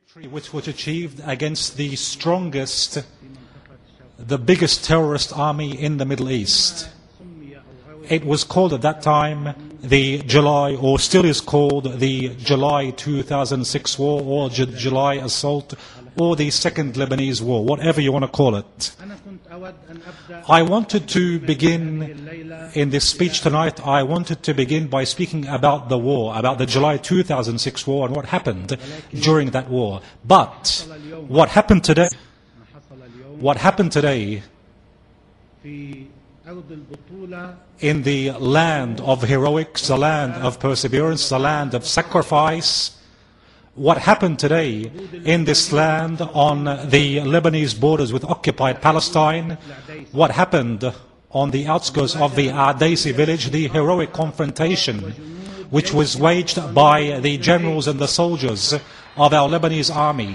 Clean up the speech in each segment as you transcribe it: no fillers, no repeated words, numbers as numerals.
victory which was achieved against the strongest, the biggest terrorist army in the Middle East. It was called at that time the July, or still is called the July 2006 war, or July assault, or the Second Lebanese War, whatever you want to call it. I wanted to begin in this speech tonight, I wanted to begin by speaking about the war, about the July 2006 war and what happened during that war. But what happened today in the land of heroics, the land of perseverance, the land of sacrifice, what happened today in this land on the Lebanese borders with occupied Palestine, what happened on the outskirts of the Adaisi village, the heroic confrontation which was waged by the generals and the soldiers of our Lebanese army.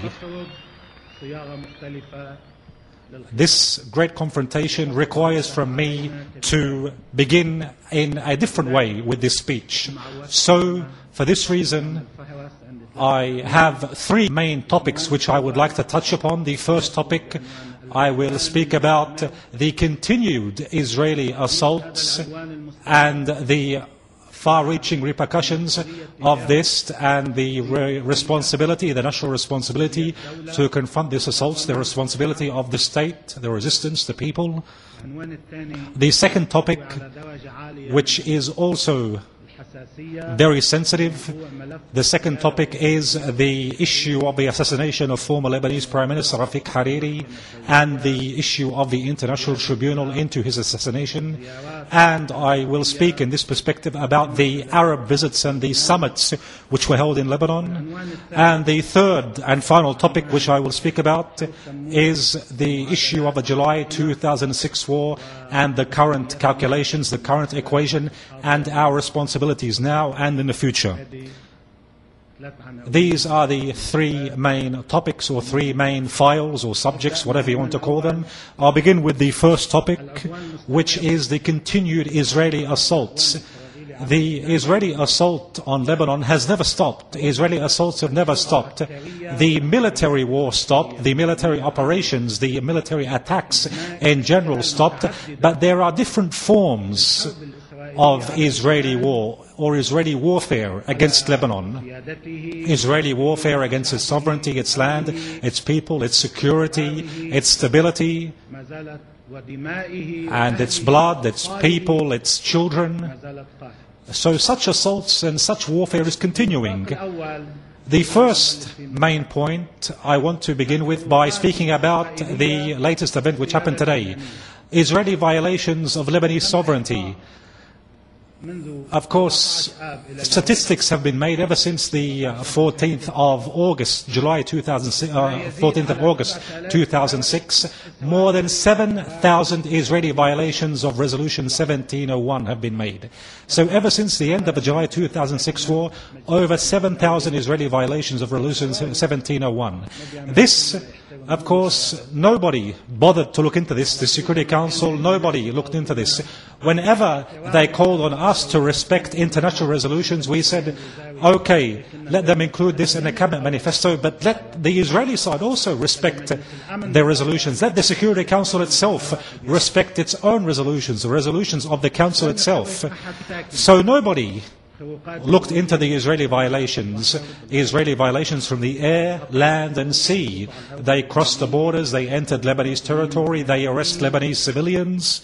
This great confrontation requires from me to begin in a different way with this speech. So, for this reason, I have three main topics which I would like to touch upon. The first topic, I will speak about the continued Israeli assaults and the far-reaching repercussions of this, and the responsibility, the national responsibility to confront these assaults, the responsibility of the state, the resistance, the people. The second topic, which is also very sensitive, the second topic is the issue of the assassination of former Lebanese Prime Minister Rafiq Hariri and the issue of the International Tribunal into his assassination. And I will speak in this perspective about the Arab visits and the summits which were held in Lebanon. And the third and final topic which I will speak about is the issue of the July 2006 war and the current calculations, the current equation, and our responsibilities now and in the future. These are the three main topics, or three main files or subjects, whatever you want to call them. I'll begin with the first topic, which is the continued Israeli assaults. The Israeli assault on Lebanon has never stopped. Israeli assaults have never stopped. The military war stopped. The military operations, the military attacks in general stopped. But there are different forms of Israeli war or Israeli warfare against Lebanon. Israeli warfare against its sovereignty, its land, its people, its security, its stability, and its blood, its people, its children. So such assaults and such warfare is continuing. The first main point I want to begin with by speaking about the latest event which happened today. Israeli violations of Lebanese sovereignty. Of course, statistics have been made ever since the 14th of August, 14th of August 2006. More than 7,000 Israeli violations of Resolution 1701 have been made. So ever since the end of the July 2006 war, over 7,000 Israeli violations of Resolution 1701. This, of course, nobody bothered to look into this. The Security Council, nobody looked into this. Whenever they called on us to respect international resolutions, we said, okay, let them include this in the cabinet manifesto, but let the Israeli side also respect their resolutions. Let the Security Council itself respect its own resolutions, the resolutions of the Council itself. So nobody looked into the Israeli violations from the air, land and sea. They crossed the borders, they entered Lebanese territory, they arrest Lebanese civilians.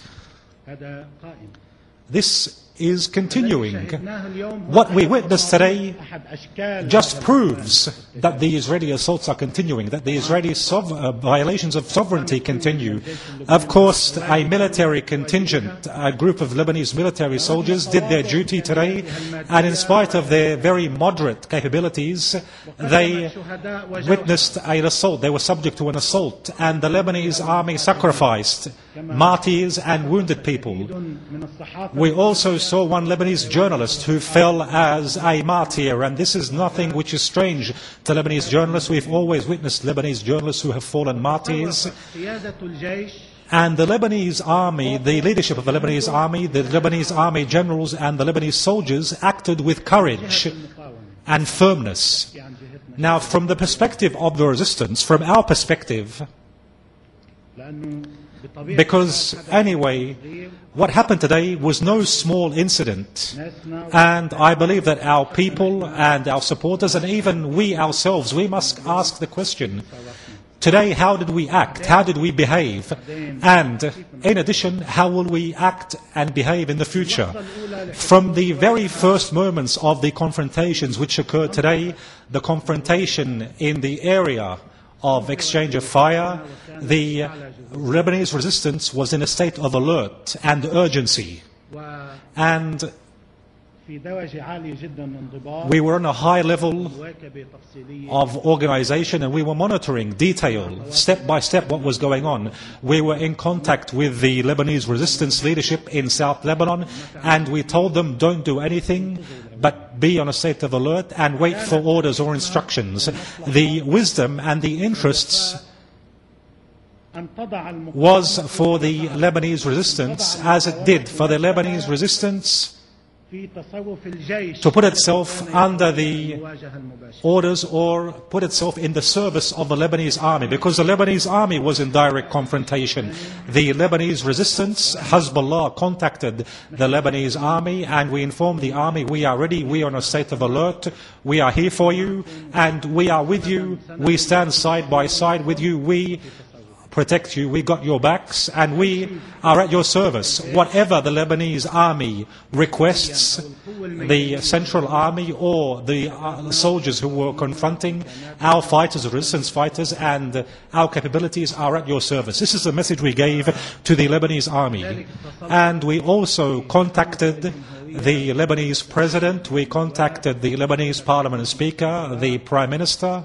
This is continuing. What we witnessed today just proves that the Israeli assaults are continuing, that the Israeli violations of sovereignty continue. Of course, a military contingent, a group of Lebanese military soldiers did their duty today, and in spite of their very moderate capabilities, they witnessed an assault. They were subject to an assault, and the Lebanese army sacrificed martyrs and wounded people. We also saw one Lebanese journalist who fell as a martyr, and this is nothing which is strange to Lebanese journalists. We've always witnessed Lebanese journalists who have fallen martyrs. And the Lebanese army, the leadership of the Lebanese army generals and the Lebanese soldiers acted with courage and firmness. Now, from the perspective of the resistance, from our perspective, because anyway, what happened today was no small incident. And I believe that our people and our supporters and even we ourselves, we must ask the question, today, how did we act? How did we behave? And in addition, how will we act and behave in the future? From the very first moments of the confrontations which occurred today, the confrontation in the area of exchange of fire, the Lebanese resistance was in a state of alert and urgency. And we were on a high level of organization and we were monitoring detail, step by step, what was going on. We were in contact with the Lebanese resistance leadership in South Lebanon and we told them, don't do anything but be on a state of alert and wait for orders or instructions. The wisdom and the interests was for the Lebanese resistance, as it did for the Lebanese resistance, to put itself under the orders or put itself in the service of the Lebanese army, because the Lebanese army was in direct confrontation. The Lebanese resistance, Hezbollah, contacted the Lebanese army and we informed the army, we are ready, we are in a state of alert, we are here for you and we are with you, we stand side by side with you, we protect you, we got your backs, and we are at your service. Whatever the Lebanese army requests, the Central Army or the soldiers who were confronting our fighters, resistance fighters, and our capabilities are at your service. This is the message we gave to the Lebanese army. And we also contacted the Lebanese president, we contacted the Lebanese parliament speaker, the prime minister,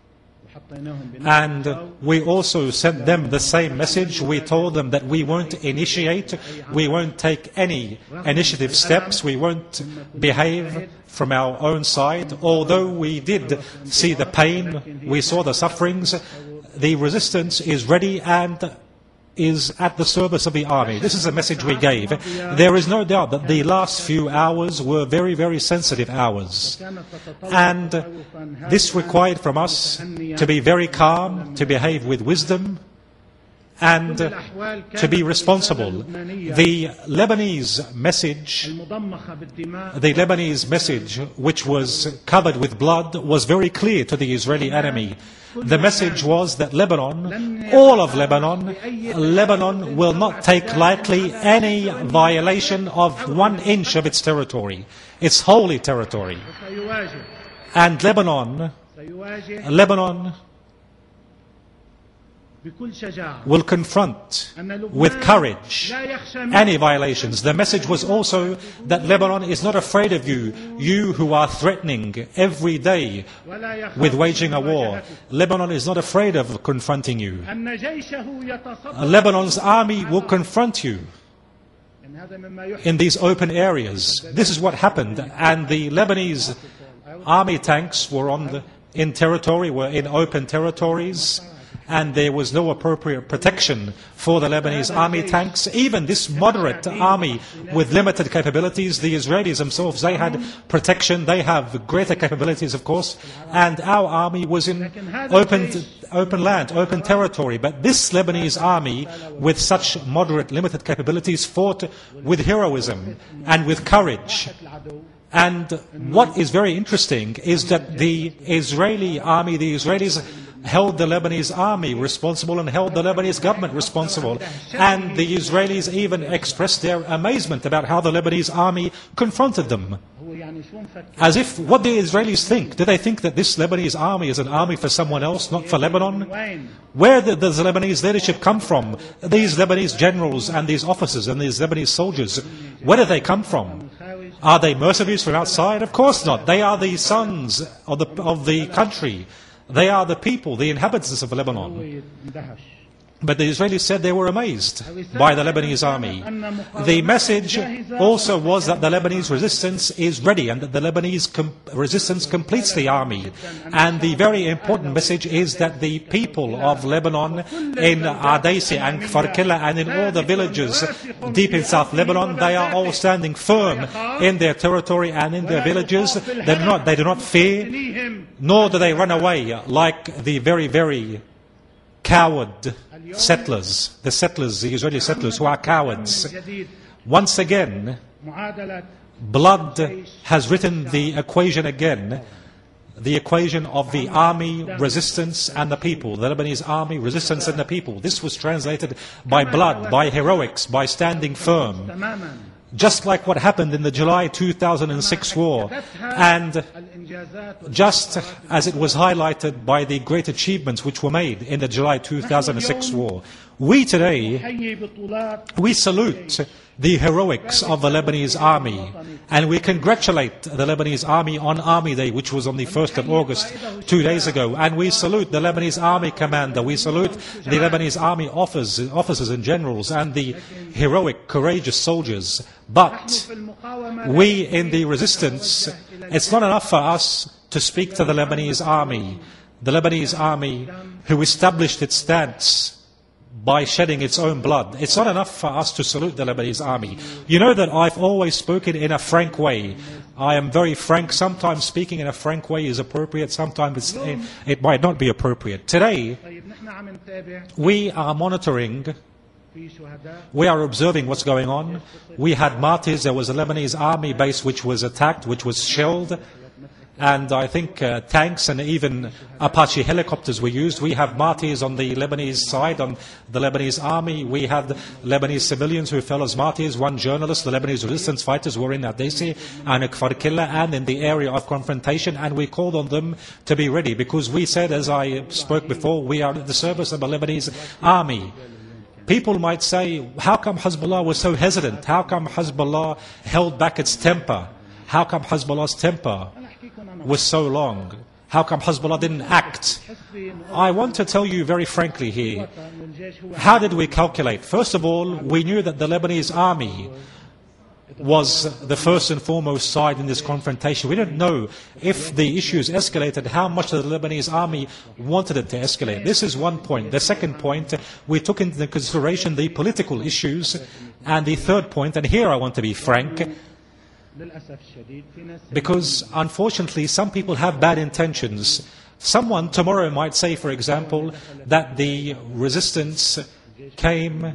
and we also sent them the same message. We told them that we won't initiate, we won't take any initiative steps, we won't behave from our own side. Although we did see the pain, we saw the sufferings, the resistance is ready and is at the service of the army. This is a message we gave. There is no doubt that the last few hours were very, very sensitive hours. And this required from us to be very calm, to behave with wisdom, and to be responsible. The Lebanese message, which was covered with blood, was very clear to the Israeli enemy. The message was that Lebanon, all of Lebanon, Lebanon will not take lightly any violation of 1 inch of its territory, its holy territory. And Lebanon will confront with courage any violations. The message was also that Lebanon is not afraid of you, you who are threatening every day with waging a war. Lebanon is not afraid of confronting you. Lebanon's army will confront you in these open areas. This is what happened, and the Lebanese army tanks were in open territories, and there was no appropriate protection for the Lebanese army tanks. Even this moderate army with limited capabilities, the Israelis themselves, they had protection, they have greater capabilities, of course, and our army was in open land, open territory. But this Lebanese army, with such moderate, limited capabilities, fought with heroism and with courage. And what is very interesting is that the Israeli army, the Israelis, held the Lebanese army responsible and held the Lebanese government responsible. And the Israelis even expressed their amazement about how the Lebanese army confronted them. As if, what do the Israelis think? Do they think that this Lebanese army is an army for someone else, not for Lebanon? Where does the Lebanese leadership come from? These Lebanese generals and these officers and these Lebanese soldiers, where do they come from? Are they mercenaries from outside? Of course not. They are the sons of the country. They are the people, the inhabitants of Lebanon. But the Israelis said they were amazed by the Lebanese army. The message also was that the Lebanese resistance is ready and that the Lebanese resistance completes the army. And the very important message is that the people of Lebanon in Adaisi and Kfar Killa and in all the villages deep in South Lebanon, they are all standing firm in their territory and in their villages. They do not fear, nor do they run away like the very, very coward settlers, the Israeli settlers who are cowards. Once again, blood has written the equation again, the equation of the army, resistance and the people, the Lebanese army, resistance and the people. This was translated by blood, by heroics, by standing firm. Just like what happened in the July 2006 war, and just as it was highlighted by the great achievements which were made in the July 2006 war. We today, we salute the heroics of the Lebanese army, and we congratulate the Lebanese army on Army Day, which was on the 1st of August, 2 days ago, and we salute the Lebanese army commander, we salute the Lebanese army officers and generals, and the heroic, courageous soldiers. But we in the resistance, it's not enough for us to speak to the Lebanese army who established its stance by shedding its own blood. It's not enough for us to salute the Lebanese army. You know that I've always spoken in a frank way. I am very frank. Sometimes speaking in a frank way is appropriate, sometimes it might not be appropriate. Today, we are monitoring, we are observing what's going on. We had martyrs. There was a Lebanese army base which was attacked, which was shelled. And I think tanks and even Apache helicopters were used. We have martyrs on the Lebanese side, on the Lebanese army. We had Lebanese civilians who fell as martyrs. One journalist, the Lebanese resistance fighters were in Adaisi and Kfar Killa and in the area of confrontation. And we called on them to be ready because we said, as I spoke before, we are at the service of the Lebanese army. People might say, how come Hezbollah was so hesitant? How come Hezbollah held back its temper? How come Hezbollah's temper was so long? How come Hezbollah didn't act? I want to tell you very frankly here, how did we calculate? First of all, we knew that the Lebanese army was the first and foremost side in this confrontation. We didn't know if the issues escalated, how much the Lebanese army wanted it to escalate. This is one point. The second point, we took into consideration the political issues. And the third point, and here I want to be frank, because unfortunately some people have bad intentions. Someone tomorrow might say, for example, that the resistance came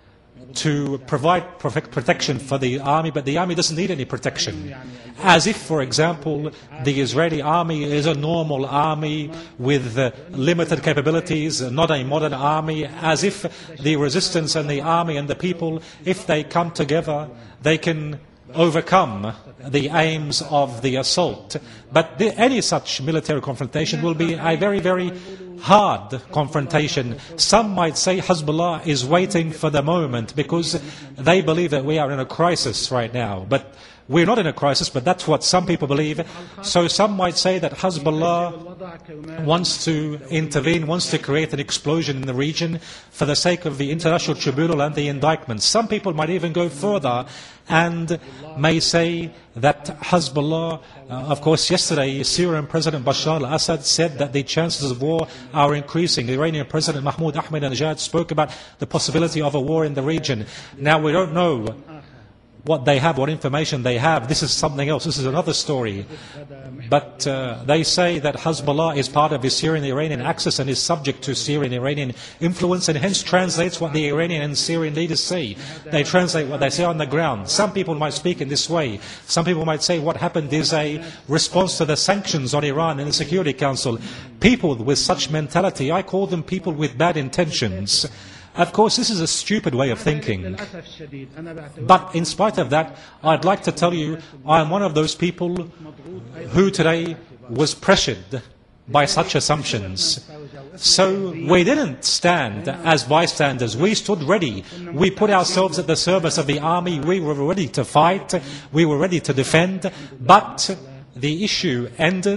to provide protection for the army, but the army doesn't need any protection. As if, for example, the Israeli army is a normal army with limited capabilities, not a modern army, as if the resistance and the army and the people, if they come together, they can overcome the aims of the assault. But any such military confrontation will be a very, very hard confrontation. Some might say Hezbollah is waiting for the moment because they believe that we are in a crisis right now. But we're not in a crisis, but that's what some people believe. So some might say that Hezbollah wants to intervene, wants to create an explosion in the region for the sake of the international tribunal and the indictments. Some people might even go further and may say that Hezbollah, of course yesterday Syrian President Bashar al-Assad said that the chances of war are increasing. The Iranian President Mahmoud Ahmadinejad spoke about the possibility of a war in the region. Now we don't know what they have, what information they have. This is something else. This is another story. But they say that Hezbollah is part of the Syrian-Iranian axis and is subject to Syrian-Iranian influence and hence translates what the Iranian and Syrian leaders say. They translate what they say on the ground. Some people might speak in this way. Some people might say what happened is a response to the sanctions on Iran in the Security Council. People with such mentality, I call them people with bad intentions. Of course, this is a stupid way of thinking. But in spite of that, I'd like to tell you, I am one of those people who today was pressured by such assumptions. So we didn't stand as bystanders. We stood ready. We put ourselves at the service of the army. We were ready to fight. We were ready to defend. But the issue ended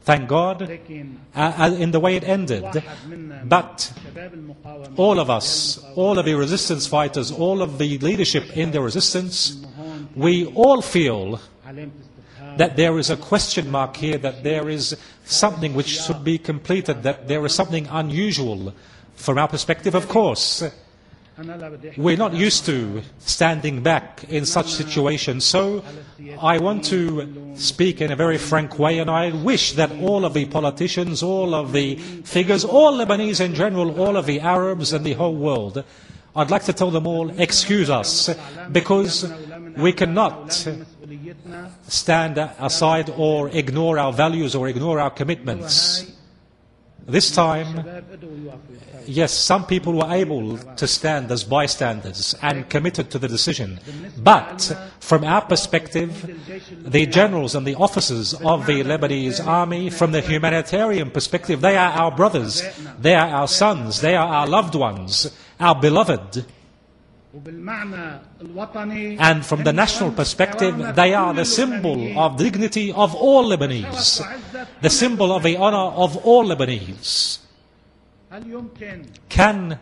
thank God, in the way it ended. But all of us, all of the resistance fighters, all of the leadership in the resistance, we all feel that there is a question mark here, that there is something which should be completed, that there is something unusual from our perspective, of course. We're not used to standing back in such situations, so I want to speak in a very frank way, and I wish that all of the politicians, all of the figures, all Lebanese in general, all of the Arabs and the whole world, I'd like to tell them all, excuse us, because we cannot stand aside or ignore our values or ignore our commitments. This time, yes, some people were able to stand as bystanders and committed to the decision. But from our perspective, the generals and the officers of the Lebanese army, from the humanitarian perspective, they are our brothers, they are our sons, they are our loved ones, our beloved. And from the national perspective, they are the symbol of dignity of all Lebanese, the symbol of the honor of all Lebanese. Can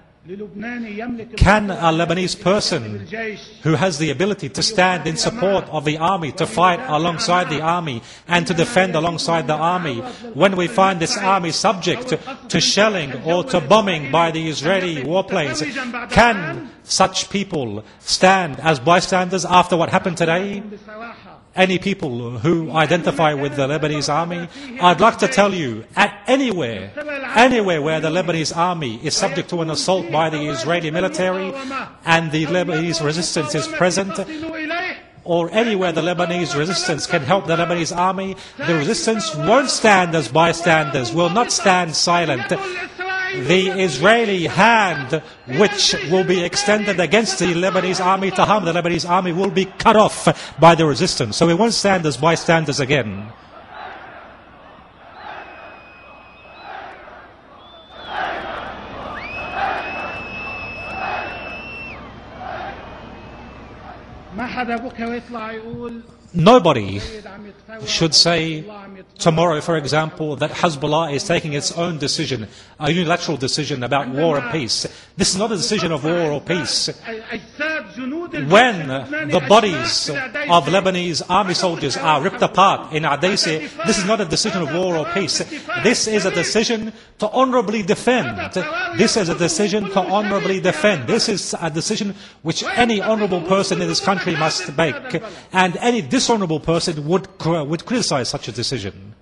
a Lebanese person who has the ability to stand in support of the army, to fight alongside the army and to defend alongside the army, when we find this army subject to shelling or to bombing by the Israeli warplanes, can such people stand as bystanders after what happened today? Any people who identify with the Lebanese army, I'd like to tell you, anywhere where the Lebanese army is subject to an assault by the Israeli military and the Lebanese resistance is present, or anywhere the Lebanese resistance can help the Lebanese army, the resistance won't stand as bystanders, will not stand silent. The Israeli hand which will be extended against the Lebanese army to harm the Lebanese army will be cut off by the resistance. So we won't stand as bystanders again. Nobody should say tomorrow, for example, that Hezbollah is taking its own decision, a unilateral decision about war and peace. This is not a decision of war or peace. When the bodies of Lebanese army soldiers are ripped apart in Adaisi, this is not a decision of war or peace. This is a decision to honorably defend. This is a decision to honorably defend. This is a decision which any honorable person in this country must make. And any dishonorable person would criticize such a decision.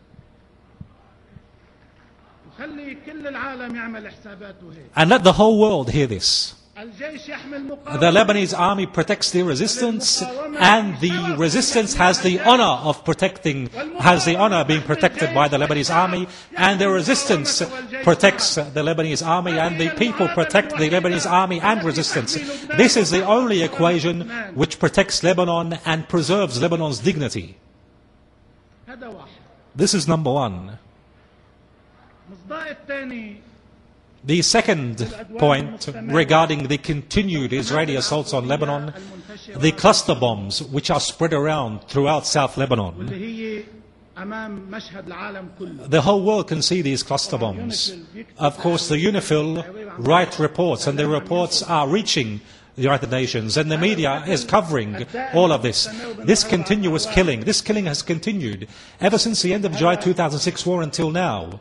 And let the whole world hear this. The Lebanese army protects the resistance, and the resistance has the honor of being protected by the Lebanese army, and the resistance protects the Lebanese army, and the people protect the Lebanese army and resistance. This is the only equation which protects Lebanon and preserves Lebanon's dignity. This is number one. The second point regarding the continued Israeli assaults on Lebanon, the cluster bombs which are spread around throughout South Lebanon. The whole world can see these cluster bombs. Of course, the UNIFIL write reports, and the reports are reaching the United Nations, and the media is covering all of this. This continuous killing, this killing has continued ever since the end of July 2006 war until now.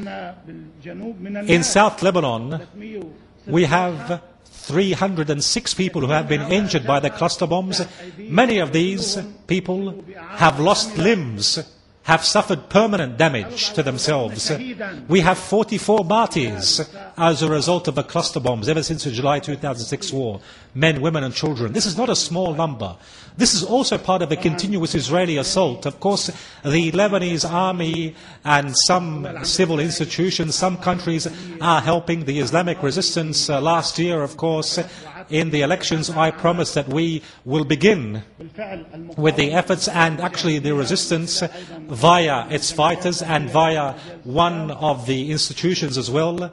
In South Lebanon, we have 306 people who have been injured by the cluster bombs. Many of these people have lost limbs, have suffered permanent damage to themselves. We have 44 martyrs as a result of the cluster bombs ever since the July 2006 war. Men, women and children. This is not a small number. This is also part of a continuous Israeli assault. Of course, the Lebanese army and some civil institutions, some countries are helping the Islamic resistance. Last year, of course, in the elections, I promised that we will begin with the efforts and actually the resistance via its fighters and via one of the institutions as well.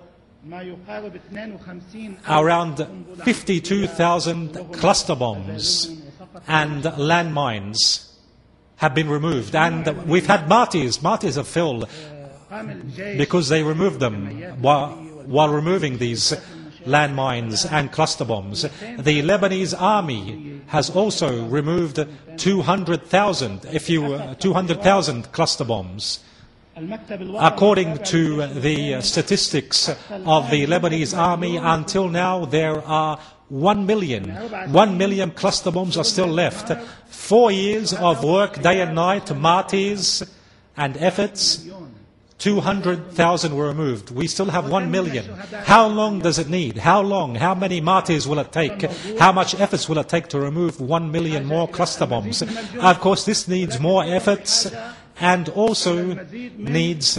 Around 52,000 cluster bombs and landmines have been removed. And we've had martyrs of Phil, because they removed them while removing these landmines and cluster bombs. The Lebanese army has also removed 200,000 cluster bombs. According to the statistics of the Lebanese army, until now there are 1 million cluster bombs are still left. 4 years of work, day and night, martyrs and efforts. 200,000 were removed. We still have 1 million. How long does it need? How long? How many martyrs will it take? How much efforts will it take to remove 1 million more cluster bombs? Of course, this needs more efforts and also needs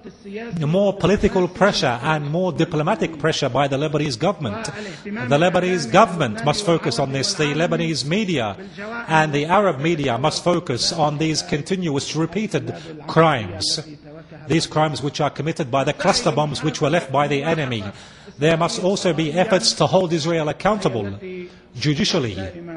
more political pressure and more diplomatic pressure by the Lebanese government. The Lebanese government must focus on this. The Lebanese media and the Arab media must focus on these continuous, repeated crimes. These crimes which are committed by the cluster bombs which were left by the enemy. There must also be efforts to hold Israel accountable judicially,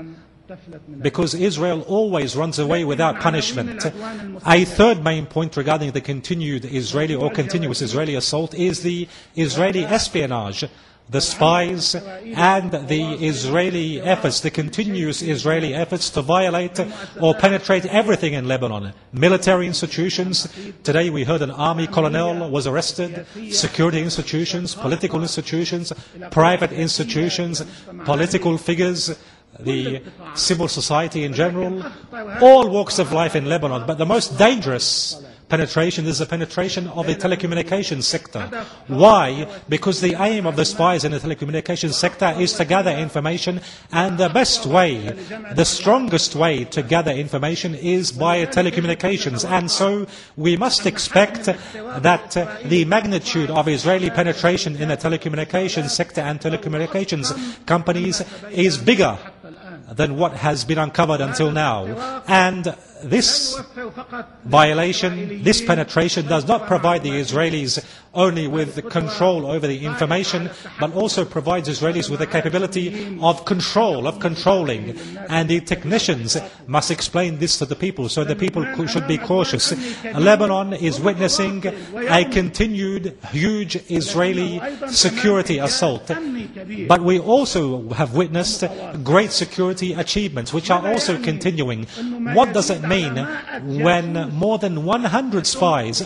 because Israel always runs away without punishment. A third main point regarding the continued Israeli or continuous Israeli assault is the Israeli espionage. The spies and the Israeli efforts, the continuous Israeli efforts to violate or penetrate everything in Lebanon. Military institutions, today we heard an army colonel was arrested, security institutions, political institutions, private institutions, political figures, the civil society in general, all walks of life in Lebanon. But the most dangerous penetration is the penetration of the telecommunications sector. Why? Because the aim of the spies in the telecommunications sector is to gather information, and the best way, the strongest way to gather information is by telecommunications. And so we must expect that the magnitude of Israeli penetration in the telecommunications sector and telecommunications companies is bigger than what has been uncovered until now. And this violation, this penetration does not provide the Israelis only with control over the information, but also provides Israelis with the capability of control, of controlling. And the technicians must explain this to the people, so the people should be cautious. Lebanon is witnessing a continued huge Israeli security assault. But we also have witnessed great security achievements, which are also continuing. What does it mean when more than 100 spies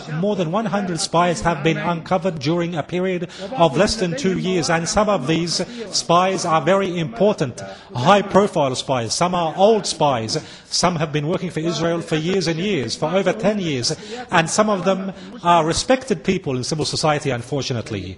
have been uncovered during a period of less than 2 years? And some of these spies are very important, high-profile spies. Some are old spies. Some have been working for Israel for years and years, for over 10 years. And some of them are respected people in civil society, unfortunately.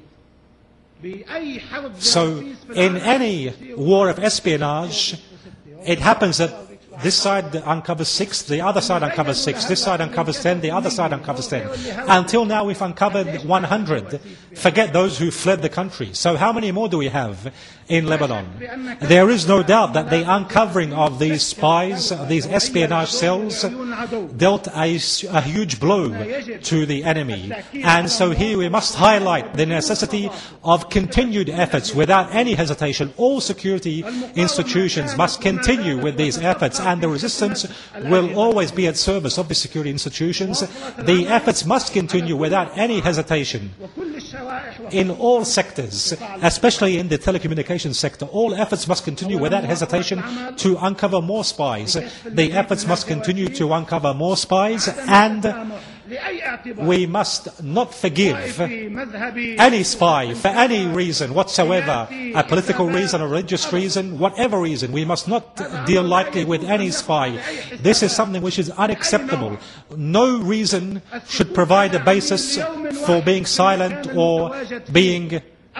So, in any war of espionage, it happens that this side uncovers 6, the other side uncovers 6, this side uncovers 10, the other side uncovers 10. Until now we've uncovered 100. Forget those who fled the country. So how many more do we have in Lebanon? There is no doubt that the uncovering of these spies, these espionage cells, dealt a huge blow to the enemy. And so here we must highlight the necessity of continued efforts without any hesitation. All security institutions must continue with these efforts, and the resistance will always be at service of the security institutions. The efforts must continue without any hesitation. In all sectors, especially in the telecommunications sector, all efforts must continue without hesitation to uncover more spies. The efforts must continue to uncover more spies, and we must not forgive any spy for any reason whatsoever, a political reason, a religious reason, whatever reason. We must not deal lightly with any spy. This is something which is unacceptable. No reason should provide a basis for being silent or being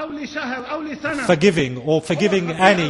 forgiving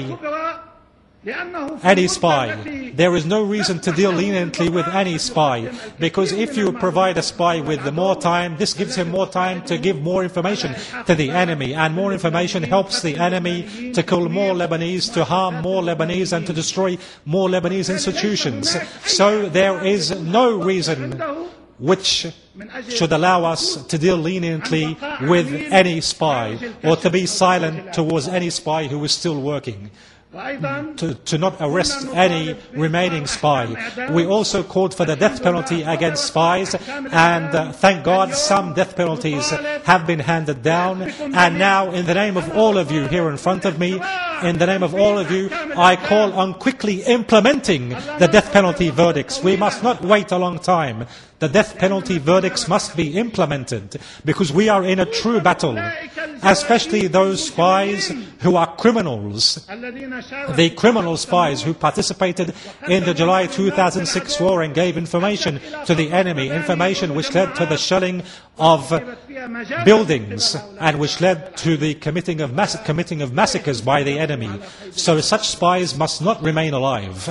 any spy. There is no reason to deal leniently with any spy, because if you provide a spy with more time, this gives him more time to give more information to the enemy, and more information helps the enemy to kill more Lebanese, to harm more Lebanese, and to destroy more Lebanese institutions. So there is no reason which should allow us to deal leniently with any spy, or to be silent towards any spy who is still working. to not arrest any remaining spy. We also called for the death penalty against spies, and thank God some death penalties have been handed down. And now, in the name of all of you here in front of me, in the name of all of you, I call on quickly implementing the death penalty verdicts. We must not wait a long time. The death penalty verdicts must be implemented, because we are in a true battle, especially those spies who are criminals, the criminal spies who participated in the July 2006 war and gave information to the enemy, information which led to the shelling of buildings and which led to the committing of massacres by the enemy. So such spies must not remain alive.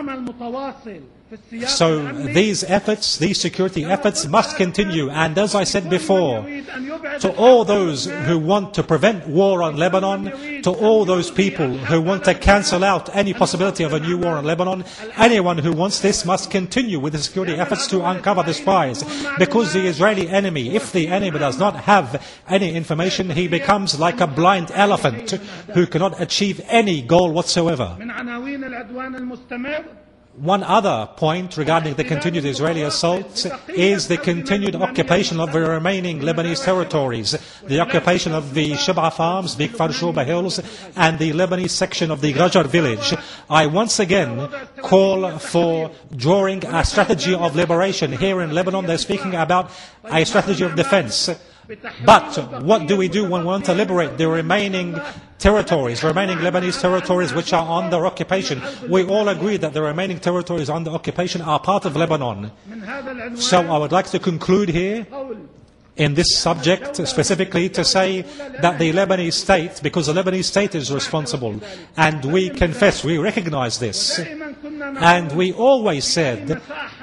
So these efforts, these security efforts must continue. And as I said before, to all those who want to prevent war on Lebanon, to all those people who want to cancel out any possibility of a new war on Lebanon, anyone who wants this must continue with the security efforts to uncover the spies. Because the Israeli enemy, if the enemy does not have any information, he becomes like a blind elephant who cannot achieve any goal whatsoever. One other point regarding the continued Israeli assaults is the continued occupation of the remaining Lebanese territories, the occupation of the Shib'a farms, Big Farshuba hills, and the Lebanese section of the Rajar village. I once again call for drawing a strategy of liberation. Here in Lebanon, they're speaking about a strategy of defense. But what do we do when we want to liberate the remaining territories, remaining Lebanese territories which are under occupation? We all agree that the remaining territories under occupation are part of Lebanon. So I would like to conclude here in this subject specifically to say that the Lebanese state, because the Lebanese state is responsible, and we confess, we recognize this, and we always said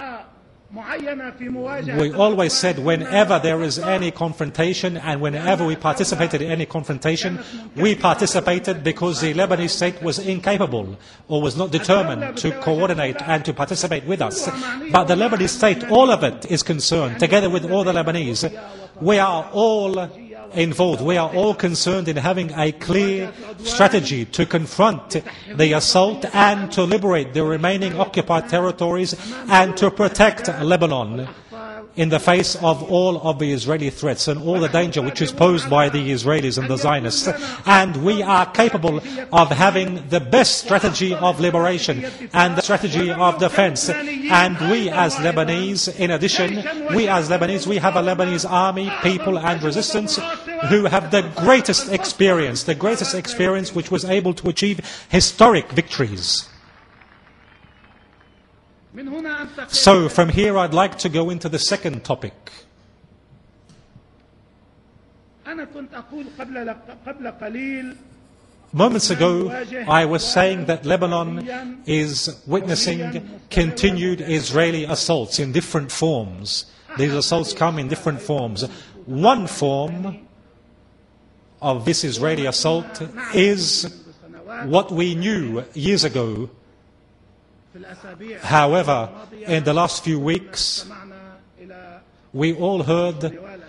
whenever there is any confrontation and whenever we participated in any confrontation, we participated because the Lebanese state was incapable or was not determined to coordinate and to participate with us. But the Lebanese state, all of it is concerned, together with all the Lebanese. We are all involved. We are all concerned in having a clear strategy to confront the assault and to liberate the remaining occupied territories and to protect Lebanon in the face of all of the Israeli threats and all the danger which is posed by the Israelis and the Zionists. And we are capable of having the best strategy of liberation and the strategy of defense. And we as Lebanese, in addition, we as Lebanese, we have a Lebanese army, people and resistance who have the greatest experience which was able to achieve historic victories. So from here I'd like to go into the second topic. Moments ago I was saying that Lebanon is witnessing continued Israeli assaults in different forms. These assaults come in different forms. One form of this Israeli assault is what we knew years ago. However, in the last few weeks, we all heard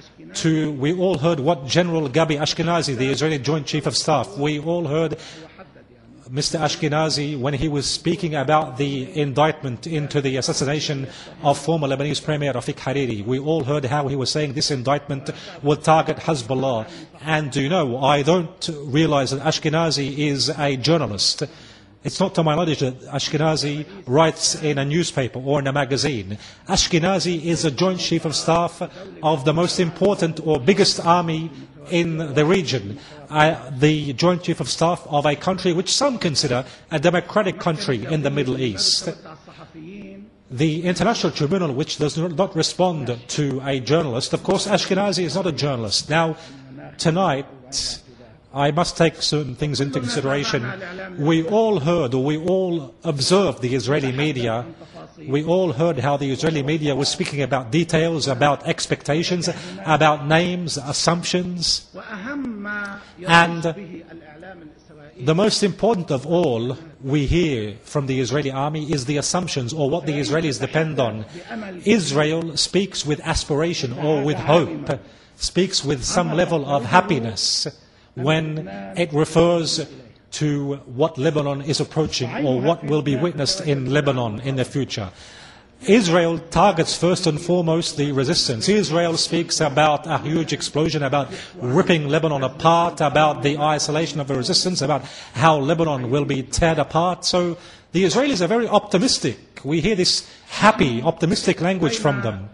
what General Gabi Ashkenazi, the Israeli Joint Chief of Staff, we all heard Mr. Ashkenazi when he was speaking about the indictment into the assassination of former Lebanese Premier Rafik Hariri. We all heard how he was saying this indictment will target Hezbollah. And you know, I don't realize that Ashkenazi is a journalist. It's not to my knowledge that Ashkenazi writes in a newspaper or in a magazine. Ashkenazi is a Joint Chief of Staff of the most important or biggest army in the region, the Joint Chief of Staff of a country which some consider a democratic country in the Middle East. The International Tribunal, which does not respond to a journalist, of course Ashkenazi is not a journalist. Now, tonight, I must take certain things into consideration. We all heard, or we all observed the Israeli media. We all heard how the Israeli media was speaking about details, about expectations, about names, assumptions. And the most important of all we hear from the Israeli army is the assumptions, or what the Israelis depend on. Israel speaks with aspiration or with hope, speaks with some level of happiness when it refers to what Lebanon is approaching or what will be witnessed in Lebanon in the future. Israel targets first and foremost the resistance. Israel speaks about a huge explosion, about ripping Lebanon apart, about the isolation of the resistance, about how Lebanon will be torn apart. So the Israelis are very optimistic. We hear this happy, optimistic language from them.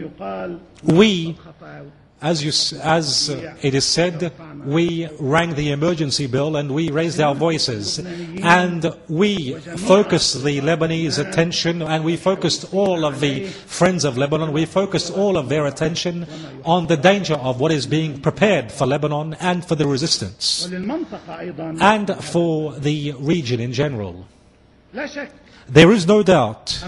We, as it is said, we rang the emergency bell and we raised our voices. And we focused the Lebanese attention, and we focused all of the friends of Lebanon, we focused all of their attention on the danger of what is being prepared for Lebanon and for the resistance, and for the region in general. There is no doubt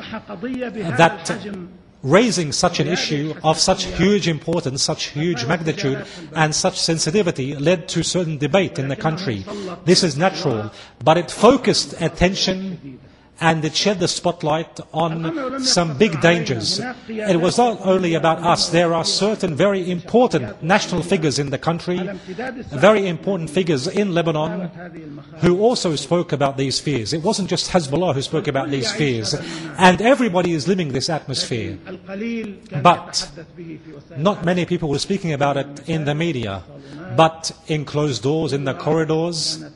that raising such an issue of such huge importance, such huge magnitude and such sensitivity led to certain debate in the country. This is natural, but it focused attention and it shed the spotlight on some big dangers. It was not only about us. There are certain very important national figures in the country, very important figures in Lebanon, who also spoke about these fears. It wasn't just Hezbollah who spoke about these fears. And everybody is living this atmosphere. But not many people were speaking about it in the media. But in closed doors, in the corridors,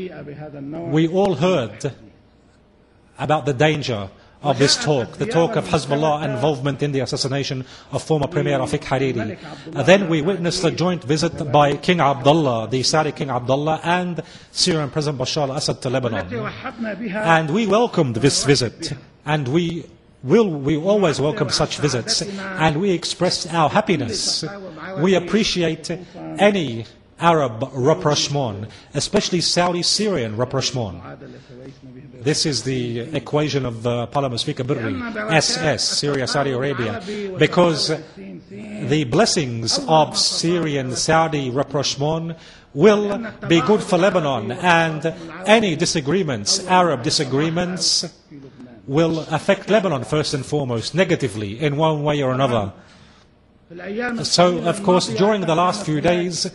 we all heard about the danger of this talk, the talk of Hezbollah involvement in the assassination of former Premier Rafik Hariri. Then we witnessed a joint visit by King Abdullah, the Saudi King Abdullah, and Syrian President Bashar al-Assad to Lebanon. And we welcomed this visit, and we always welcome such visits, and we expressed our happiness. We appreciate any Arab rapprochement, especially Saudi-Syrian rapprochement. This is the equation of Parliament Speaker Birri, SS, Syria, Saudi Arabia, because the blessings of Syrian-Saudi rapprochement will be good for Lebanon, and any disagreements, Arab disagreements, will affect Lebanon first and foremost, negatively, in one way or another. So, of course, during the last few days,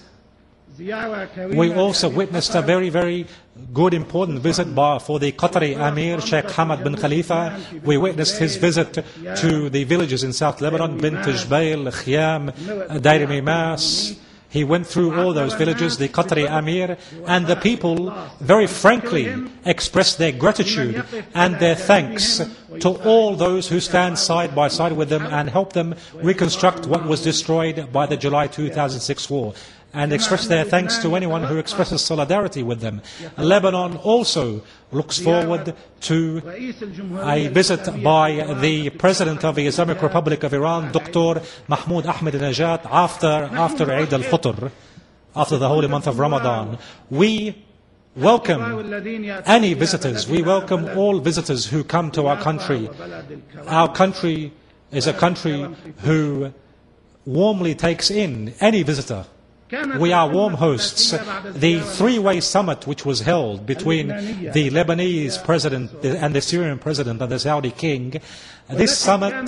we also witnessed a very, very good, important visit for the Qatari Amir, Sheikh Hamad bin Khalifa. We witnessed his visit to the villages in South Lebanon, Bint Jbail, Khiyam, Dair Mimas. He went through all those villages, the Qatari Amir, and the people very frankly expressed their gratitude and their thanks to all those who stand side by side with them and help them reconstruct what was destroyed by the July 2006 war, and express their thanks to anyone who expresses solidarity with them. Lebanon also looks forward to a visit by the President of the Islamic Republic of Iran, Dr. Mahmoud Ahmadinejad, after Eid al-Fitr, after the holy month of Ramadan. We welcome any visitors. We welcome all visitors who come to our country. Our country is a country who warmly takes in any visitor. We are warm hosts. The three-way summit which was held between the Lebanese president and the Syrian president and the Saudi king, this summit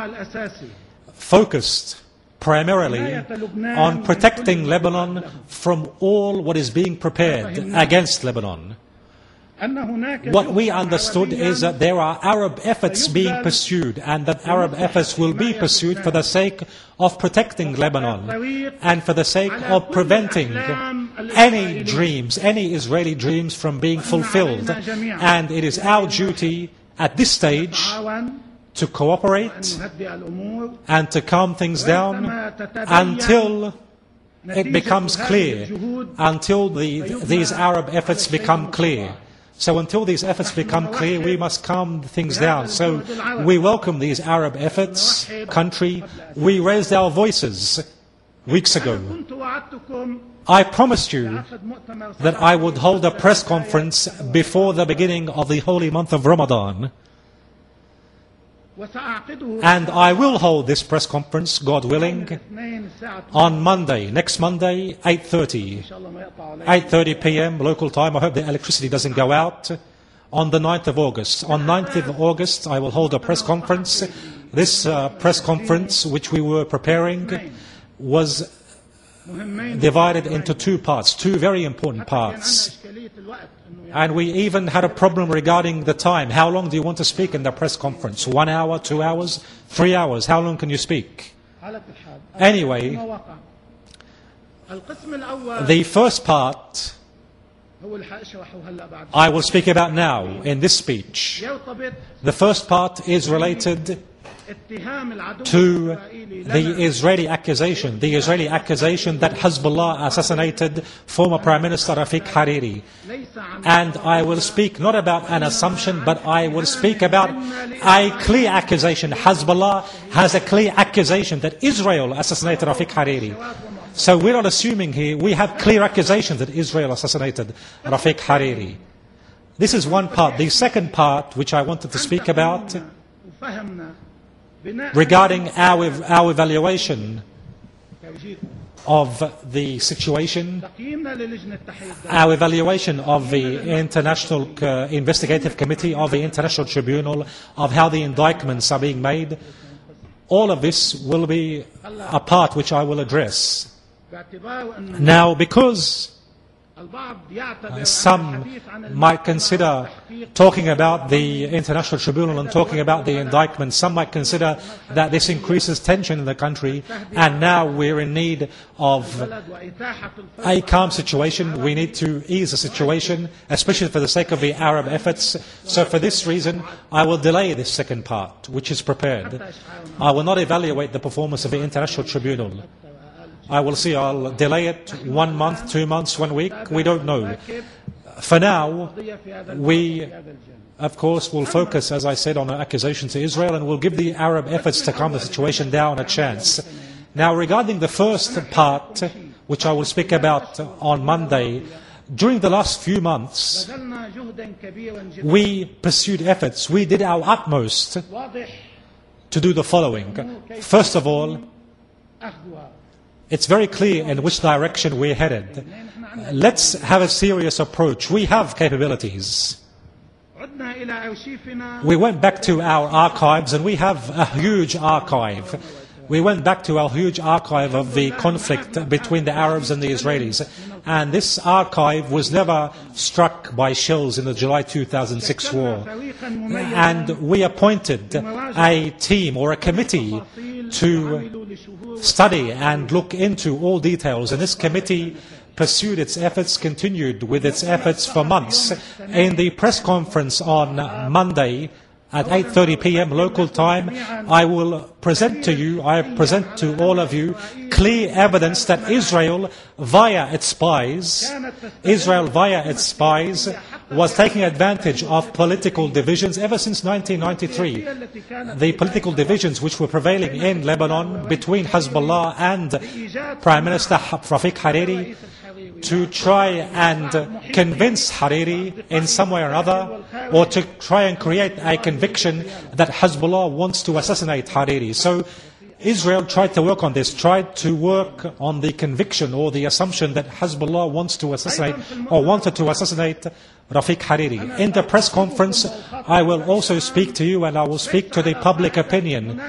focused primarily on protecting Lebanon from all what is being prepared against Lebanon. What we understood is that there are Arab efforts being pursued, and that Arab efforts will be pursued for the sake of protecting Lebanon and for the sake of preventing any dreams, any Israeli dreams from being fulfilled. And it is our duty at this stage to cooperate and to calm things down until it becomes clear, until these Arab efforts become clear. So until these efforts become clear, we must calm things down. So we welcome these Arab efforts, country. We raised our voices weeks ago. I promised you that I would hold a press conference before the beginning of the holy month of Ramadan. And I will hold this press conference, God willing, on Monday, next Monday, 8:30 p.m. local time. I hope the electricity doesn't go out. On the 9th of August. On 9th of August, I will hold a press conference. This press conference, which we were preparing, was divided into two parts, two very important parts. And we even had a problem regarding the time. How long do you want to speak in the press conference? 1 hour, 2 hours, 3 hours? How long can you speak? Anyway, the first part I will speak about now in this speech. The first part is related to the Israeli accusation that Hezbollah assassinated former Prime Minister Rafiq Hariri. And I will speak not about an assumption, but I will speak about a clear accusation. Hezbollah has a clear accusation that Israel assassinated Rafiq Hariri. So we're not assuming here, we have clear accusations that Israel assassinated Rafiq Hariri. This is one part. The second part, which I wanted to speak about, regarding our evaluation of the situation, our evaluation of the International Investigative Committee, of the International Tribunal, of how the indictments are being made, all of this will be a part which I will address. Now, because some might consider talking about the International Tribunal and talking about the indictment, some might consider that this increases tension in the country, and now we're in need of a calm situation. We need to ease the situation, especially for the sake of the Arab efforts. So for this reason, I will delay this second part, which is prepared. I will not evaluate the performance of the International Tribunal. I will see, I'll delay it 1 month, 2 months, 1 week, we don't know. For now, we, of course, will focus, as I said, on an accusation to Israel, and will give the Arab efforts to calm the situation down a chance. Now, regarding the first part, which I will speak about on Monday, during the last few months, we pursued efforts, we did our utmost to do the following. First of all, it's very clear in which direction we're headed. Let's have a serious approach. We have capabilities. We went back to our archives, and we have a huge archive. We went back to our huge archive of the conflict between the Arabs and the Israelis. And this archive was never struck by shells in the July 2006 war. And we appointed a team or a committee to study and look into all details. And this committee pursued its efforts, continued with its efforts for months. In the press conference on Monday, at 8:30 p.m. local time, I will present to you, I present to all of you, clear evidence that Israel, via its spies, was taking advantage of political divisions ever since 1993. The political divisions which were prevailing in Lebanon between Hezbollah and Prime Minister Rafiq Hariri, to try and convince Hariri in some way or another, or to try and create a conviction that Hezbollah wants to assassinate Hariri. So Israel tried to work on this, tried to work on the conviction or the assumption that Hezbollah wants to assassinate or wanted to assassinate Rafiq Hariri. In the press conference, I will also speak to you, and I will speak to the public opinion,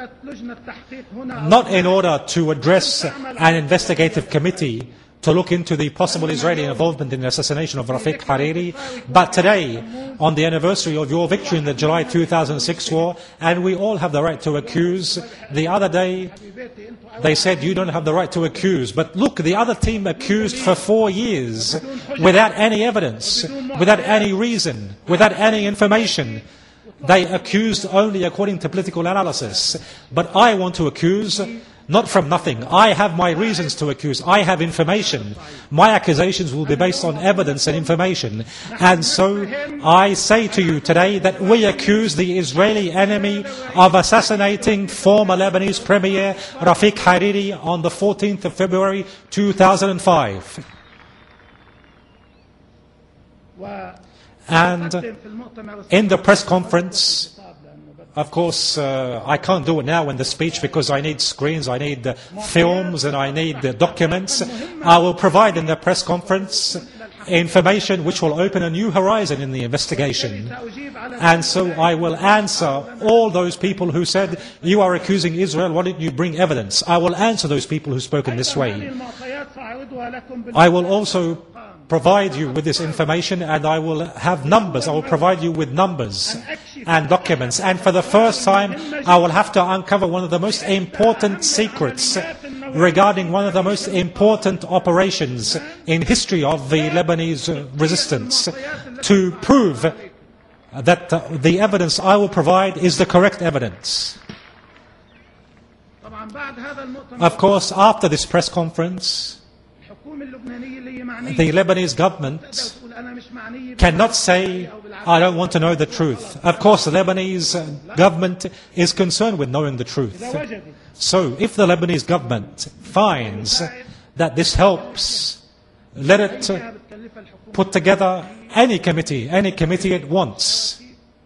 not in order to address an investigative committee to look into the possible Israeli involvement in the assassination of Rafiq Hariri, but today, on the anniversary of your victory in the July 2006 war, and we all have the right to accuse. The other day, they said you don't have the right to accuse, but look, the other team accused for 4 years without any evidence, without any reason, without any information. They accused only according to political analysis. But I want to accuse not from nothing. I have my reasons to accuse. I have information. My accusations will be based on evidence and information. And so I say to you today that we accuse the Israeli enemy of assassinating former Lebanese Premier Rafiq Hariri on the 14th of February 2005. And in the press conference, of course, I can't do it now in the speech because I need screens, I need films, and I need documents. I will provide in the press conference information which will open a new horizon in the investigation. And so I will answer all those people who said, you are accusing Israel, why didn't you bring evidence? I will answer those people who spoke in this way. I will also provide you with this information, and I will have numbers. I will provide you with numbers and documents. And for the first time, I will have to uncover one of the most important secrets regarding one of the most important operations in history of the Lebanese resistance, to prove that the evidence I will provide is the correct evidence. Of course, after this press conference, the Lebanese government cannot say, I don't want to know the truth. Of course, the Lebanese government is concerned with knowing the truth. So, if the Lebanese government finds that this helps, let it put together any committee it wants.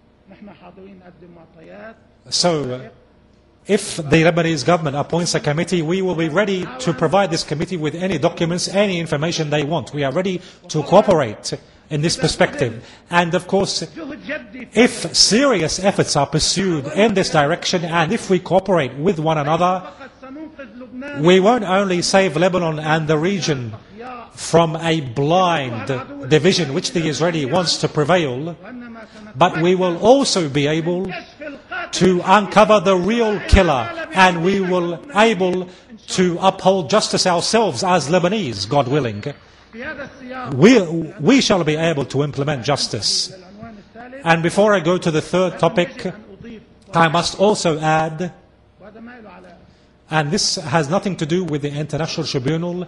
So, if the Lebanese government appoints a committee, we will be ready to provide this committee with any documents, any information they want. We are ready to cooperate in this perspective. And of course, if serious efforts are pursued in this direction, and if we cooperate with one another, we won't only save Lebanon and the region from a blind division which the Israeli wants to prevail, but we will also be able to uncover the real killer, and we will be able to uphold justice ourselves as Lebanese, God willing. We shall be able to implement justice. And before I go to the third topic, I must also add, and this has nothing to do with the International Tribunal,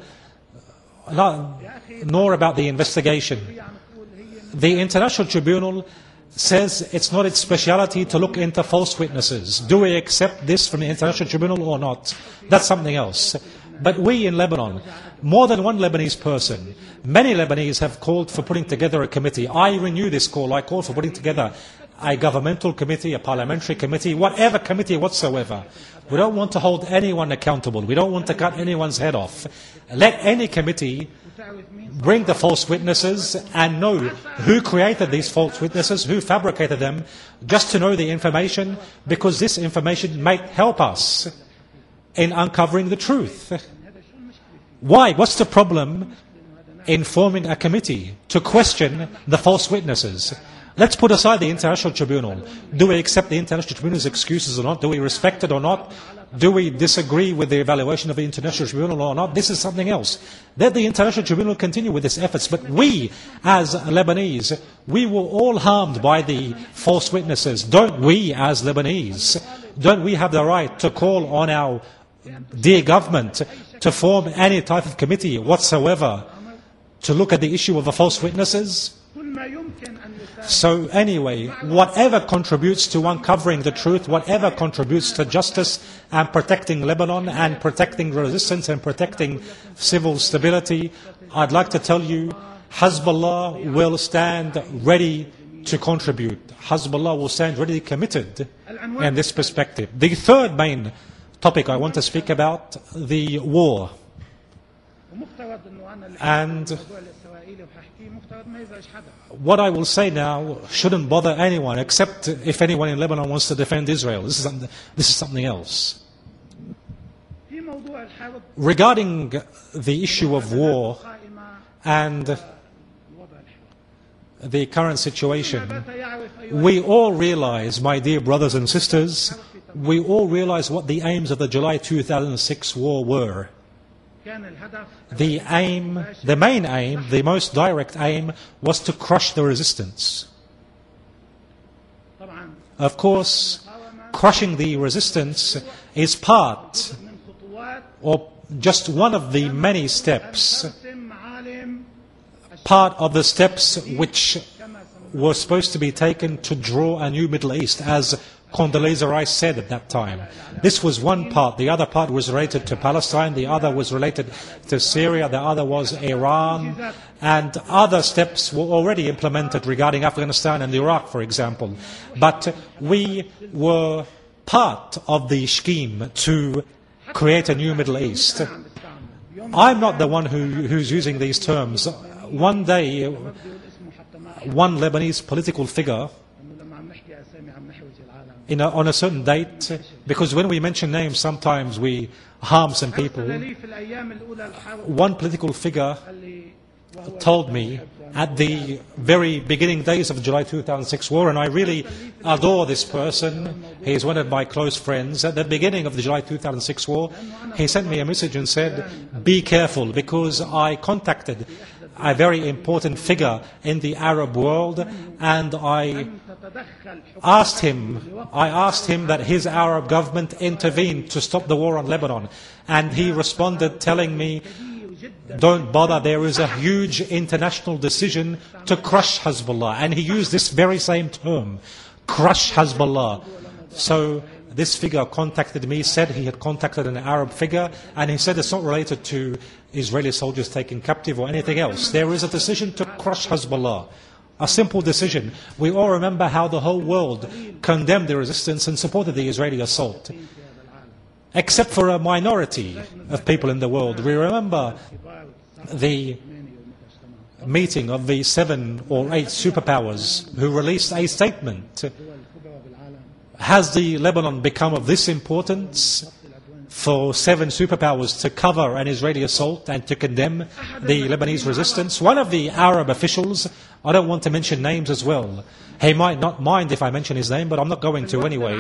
nor about the investigation. The International Tribunal says it's not its speciality to look into false witnesses. Do we accept this from the International Tribunal or not? That's something else. But we in Lebanon, more than one Lebanese person, many Lebanese have called for putting together a committee. I renew this call. I call for putting together a governmental committee, a parliamentary committee, whatever committee whatsoever. We don't want to hold anyone accountable. We don't want to cut anyone's head off. Let any committee bring the false witnesses and know who created these false witnesses, who fabricated them, just to know the information, because this information might help us in uncovering the truth. Why? What's the problem in forming a committee to question the false witnesses? Let's put aside the International Tribunal. Do we accept the International Tribunal's excuses or not? Do we respect it or not? Do we disagree with the evaluation of the International Tribunal or not? This is something else. Let the International Tribunal continue with its efforts. But we, as Lebanese, we were all harmed by the false witnesses. Don't we, as Lebanese, don't we have the right to call on our dear government to form any type of committee whatsoever to look at the issue of the false witnesses? So anyway, whatever contributes to uncovering the truth, whatever contributes to justice and protecting Lebanon and protecting resistance and protecting civil stability, I'd like to tell you, Hezbollah will stand ready to contribute. Hezbollah will stand ready, committed in this perspective. The third main topic I want to speak about, the war. And what I will say now shouldn't bother anyone, except if anyone in Lebanon wants to defend Israel. This is something else. Regarding the issue of war and the current situation, we all realize, my dear brothers and sisters, we all realize what the aims of the July 2006 war were. The aim, the main aim, the most direct aim, was to crush the resistance. Of course, crushing the resistance is part, or just one of the many steps, part of the steps which were supposed to be taken to draw a new Middle East, as Condoleezza Rice said at that time. This was one part. The other part was related to Palestine. The other was related to Syria. The other was Iran. And other steps were already implemented regarding Afghanistan and Iraq, for example. But we were part of the scheme to create a new Middle East. I'm not the one who's using these terms. One day, one Lebanese political figure, on a certain date, because when we mention names sometimes we harm some people, one political figure told me at the very beginning days of the July 2006 war, and I really adore this person. He is one of my close friends. At the beginning of the July 2006 war, he sent me a message and said, "Be careful," because I contacted a very important figure in the Arab world, and I asked him that his Arab government intervened to stop the war on Lebanon, and he responded telling me, "Don't bother, there is a huge international decision to crush Hezbollah." And he used this very same term, crush Hezbollah. So this figure contacted me, said he had contacted an Arab figure, and he said it's not related to Israeli soldiers taken captive or anything else. There is a decision to crush Hezbollah. A simple decision. We all remember how the whole world condemned the resistance and supported the Israeli assault. Except for a minority of people in the world. We remember the meeting of the 7 or 8 superpowers who released a statement. Has the Lebanon become of this importance for 7 superpowers to cover an Israeli assault and to condemn the Lebanese resistance? One of the Arab officials, I don't want to mention names as well, he might not mind if I mention his name, but I'm not going to anyway.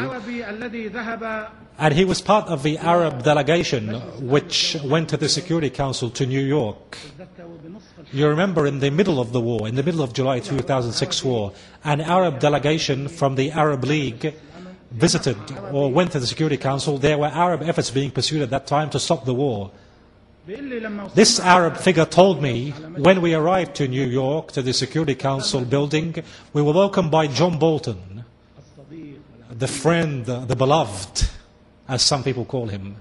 And he was part of the Arab delegation which went to the Security Council to New York. You remember in the middle of the war, in the middle of July 2006 war, an Arab delegation from the Arab League visited or went to the Security Council. There were Arab efforts being pursued at that time to stop the war. This Arab figure told me when we arrived to New York, to the Security Council building, we were welcomed by John Bolton, the friend, the beloved, as some people call him.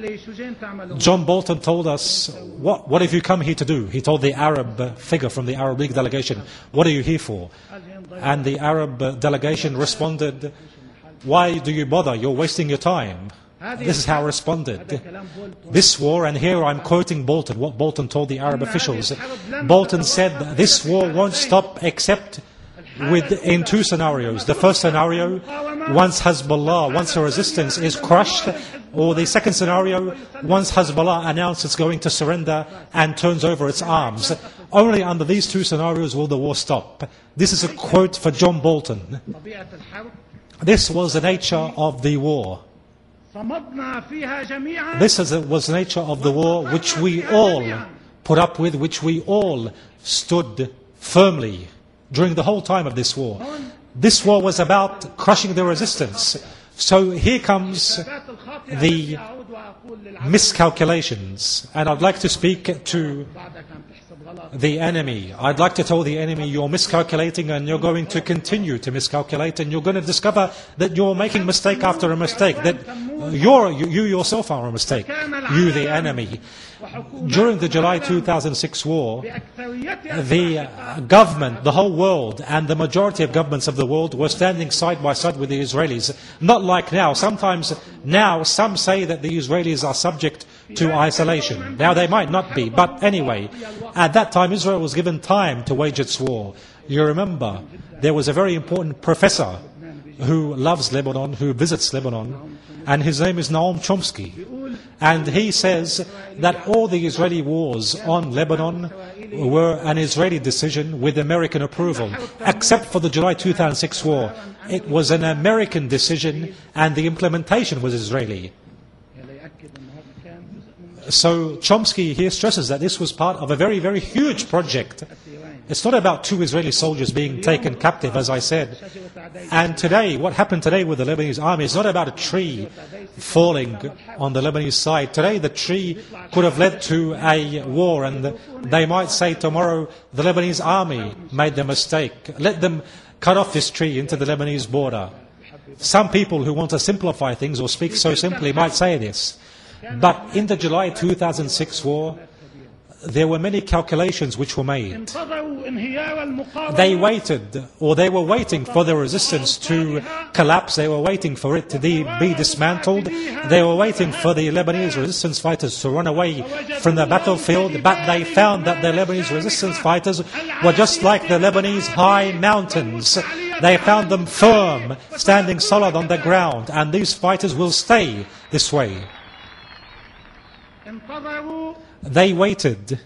John Bolton told us, what have you come here to do? He told the Arab figure from the Arab League delegation, "What are you here for?" And the Arab delegation responded, "Why do you bother? You're wasting your time." This is how I responded. This war, and here I'm quoting Bolton, what Bolton told the Arab officials. Bolton said, "This war won't stop except in 2 scenarios. The first scenario, once Hezbollah, once the resistance is crushed, or the second scenario, once Hezbollah announces it's going to surrender and turns over its arms. Only under these 2 scenarios will the war stop." This is a quote for John Bolton. This was the nature of the war. This was the nature of the war which we all put up with, which we all stood firmly during the whole time of this war. This war was about crushing the resistance. So here comes the miscalculations, and I'd like to speak to the enemy. I'd like to tell the enemy, you're miscalculating and you're going to continue to miscalculate, and you're going to discover that you're making mistake after a mistake, that you yourself are a mistake, you the enemy. During the July 2006 war, the government, the whole world, and the majority of governments of the world were standing side by side with the Israelis. Not like now. Sometimes now some say that the Israelis are subject to isolation. Now they might not be, but anyway, at that time Israel was given time to wage its war. You remember, there was a very important professor who loves Lebanon, who visits Lebanon, and his name is Noam Chomsky. And he says that all the Israeli wars on Lebanon were an Israeli decision with American approval, except for the July 2006 war. It was an American decision and the implementation was Israeli. So Chomsky here stresses that this was part of a very, very huge project. It's not about 2 Israeli soldiers being taken captive, as I said. And today, what happened today with the Lebanese army is not about a tree falling on the Lebanese side. Today, the tree could have led to a war, and they might say tomorrow, the Lebanese army made the mistake. Let them cut off this tree into the Lebanese border. Some people who want to simplify things or speak so simply might say this. But in the July 2006 war, there were many calculations which were made. They waited, or they were waiting for the resistance to collapse. They were waiting for it to be dismantled. They were waiting for the Lebanese resistance fighters to run away from the battlefield. But they found that the Lebanese resistance fighters were just like the Lebanese high mountains. They found them firm, standing solid on the ground. And these fighters will stay this way. They waited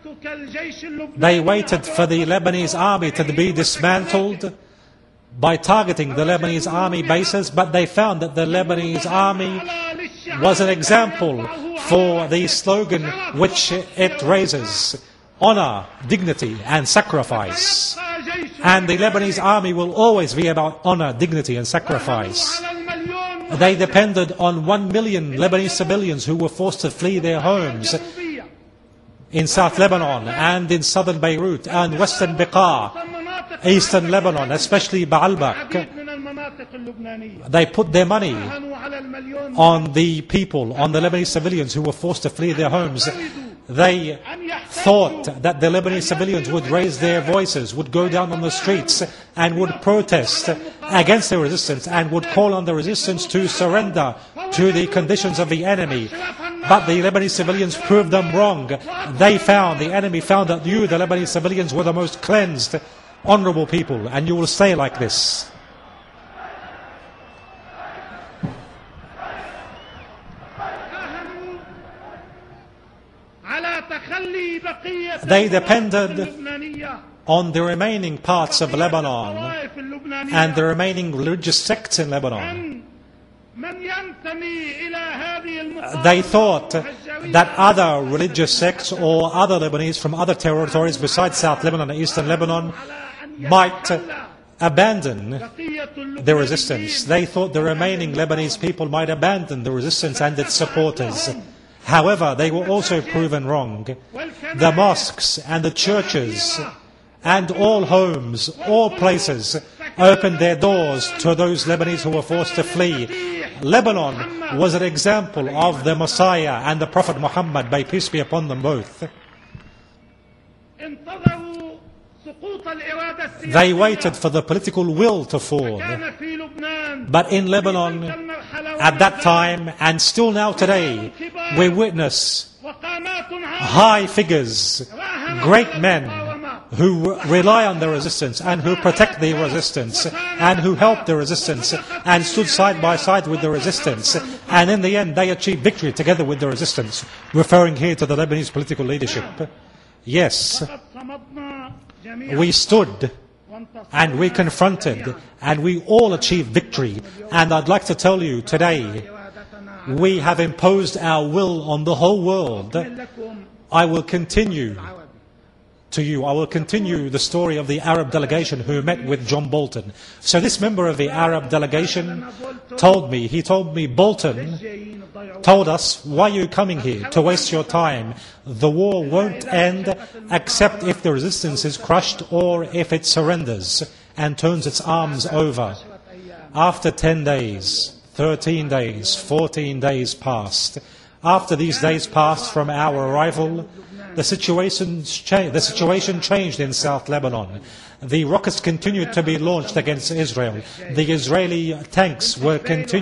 for the Lebanese army to be dismantled by targeting the Lebanese army bases, but they found that the Lebanese army was an example for the slogan which it raises: honor, dignity and sacrifice. And the Lebanese army will always be about honor, dignity and sacrifice. They depended on 1 million Lebanese civilians who were forced to flee their homes in South Lebanon and in southern Beirut and western Beqa, eastern Lebanon, especially Baalbek. They put their money on the people, on the Lebanese civilians who were forced to flee their homes. They thought that the Lebanese civilians would raise their voices, would go down on the streets and would protest against the resistance and would call on the resistance to surrender to the conditions of the enemy. But the Lebanese civilians proved them wrong. The enemy found that you, the Lebanese civilians, were the most cleansed, honorable people, and you will stay like this. They depended on the remaining parts of Lebanon and the remaining religious sects in Lebanon. They thought that other religious sects or other Lebanese from other territories besides South Lebanon and Eastern Lebanon might abandon the resistance. They thought the remaining Lebanese people might abandon the resistance and its supporters. However, they were also proven wrong. The mosques and the churches and all homes, all places, opened their doors to those Lebanese who were forced to flee. Lebanon was an example of the Messiah and the Prophet Muhammad, may peace be upon them both. They waited for the political will to fall. But in Lebanon, at that time, and still now today, we witness high figures, great men who rely on the resistance and who protect the resistance and who help the resistance and stood side by side with the resistance. And in the end, they achieved victory together with the resistance, referring here to the Lebanese political leadership. Yes, we stood and we confronted and we all achieved victory. And I'd like to tell you today, we have imposed our will on the whole world. I will continue the story of the Arab delegation who met with John Bolton. So this member of the Arab delegation told me, Bolton told us, why are you coming here? To waste your time. The war won't end except if the resistance is crushed or if it surrenders and turns its arms over. After 10 days, 13 days, 14 days passed. After these days passed from our arrival, the situation changed in South Lebanon. The rockets continued to be launched against Israel. The Israeli tanks were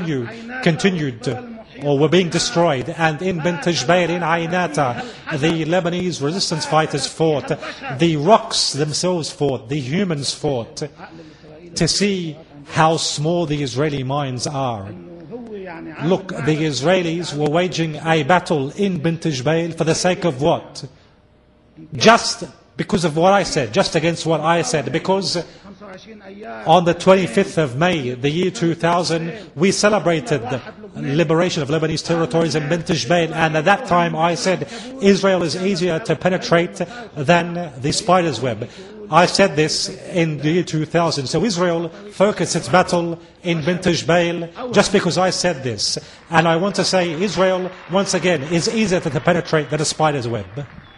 were being destroyed. And in Bint Jbayr, in Ainata, the Lebanese resistance fighters fought. The rocks themselves fought. The humans fought. To see how small the Israeli minds are. Look, the Israelis were waging a battle in Bint Jbayr for the sake of what? Just because of what I said, just against what I said, because on the 25th of May, the year 2000, we celebrated the liberation of Lebanese territories in Bint Jbayr, and at that time I said Israel is easier to penetrate than the spider's web. I said this in the year 2000. So Israel focused its battle in Bint Jbayr just because I said this. And I want to say Israel, once again, is easier to penetrate than a spider's web.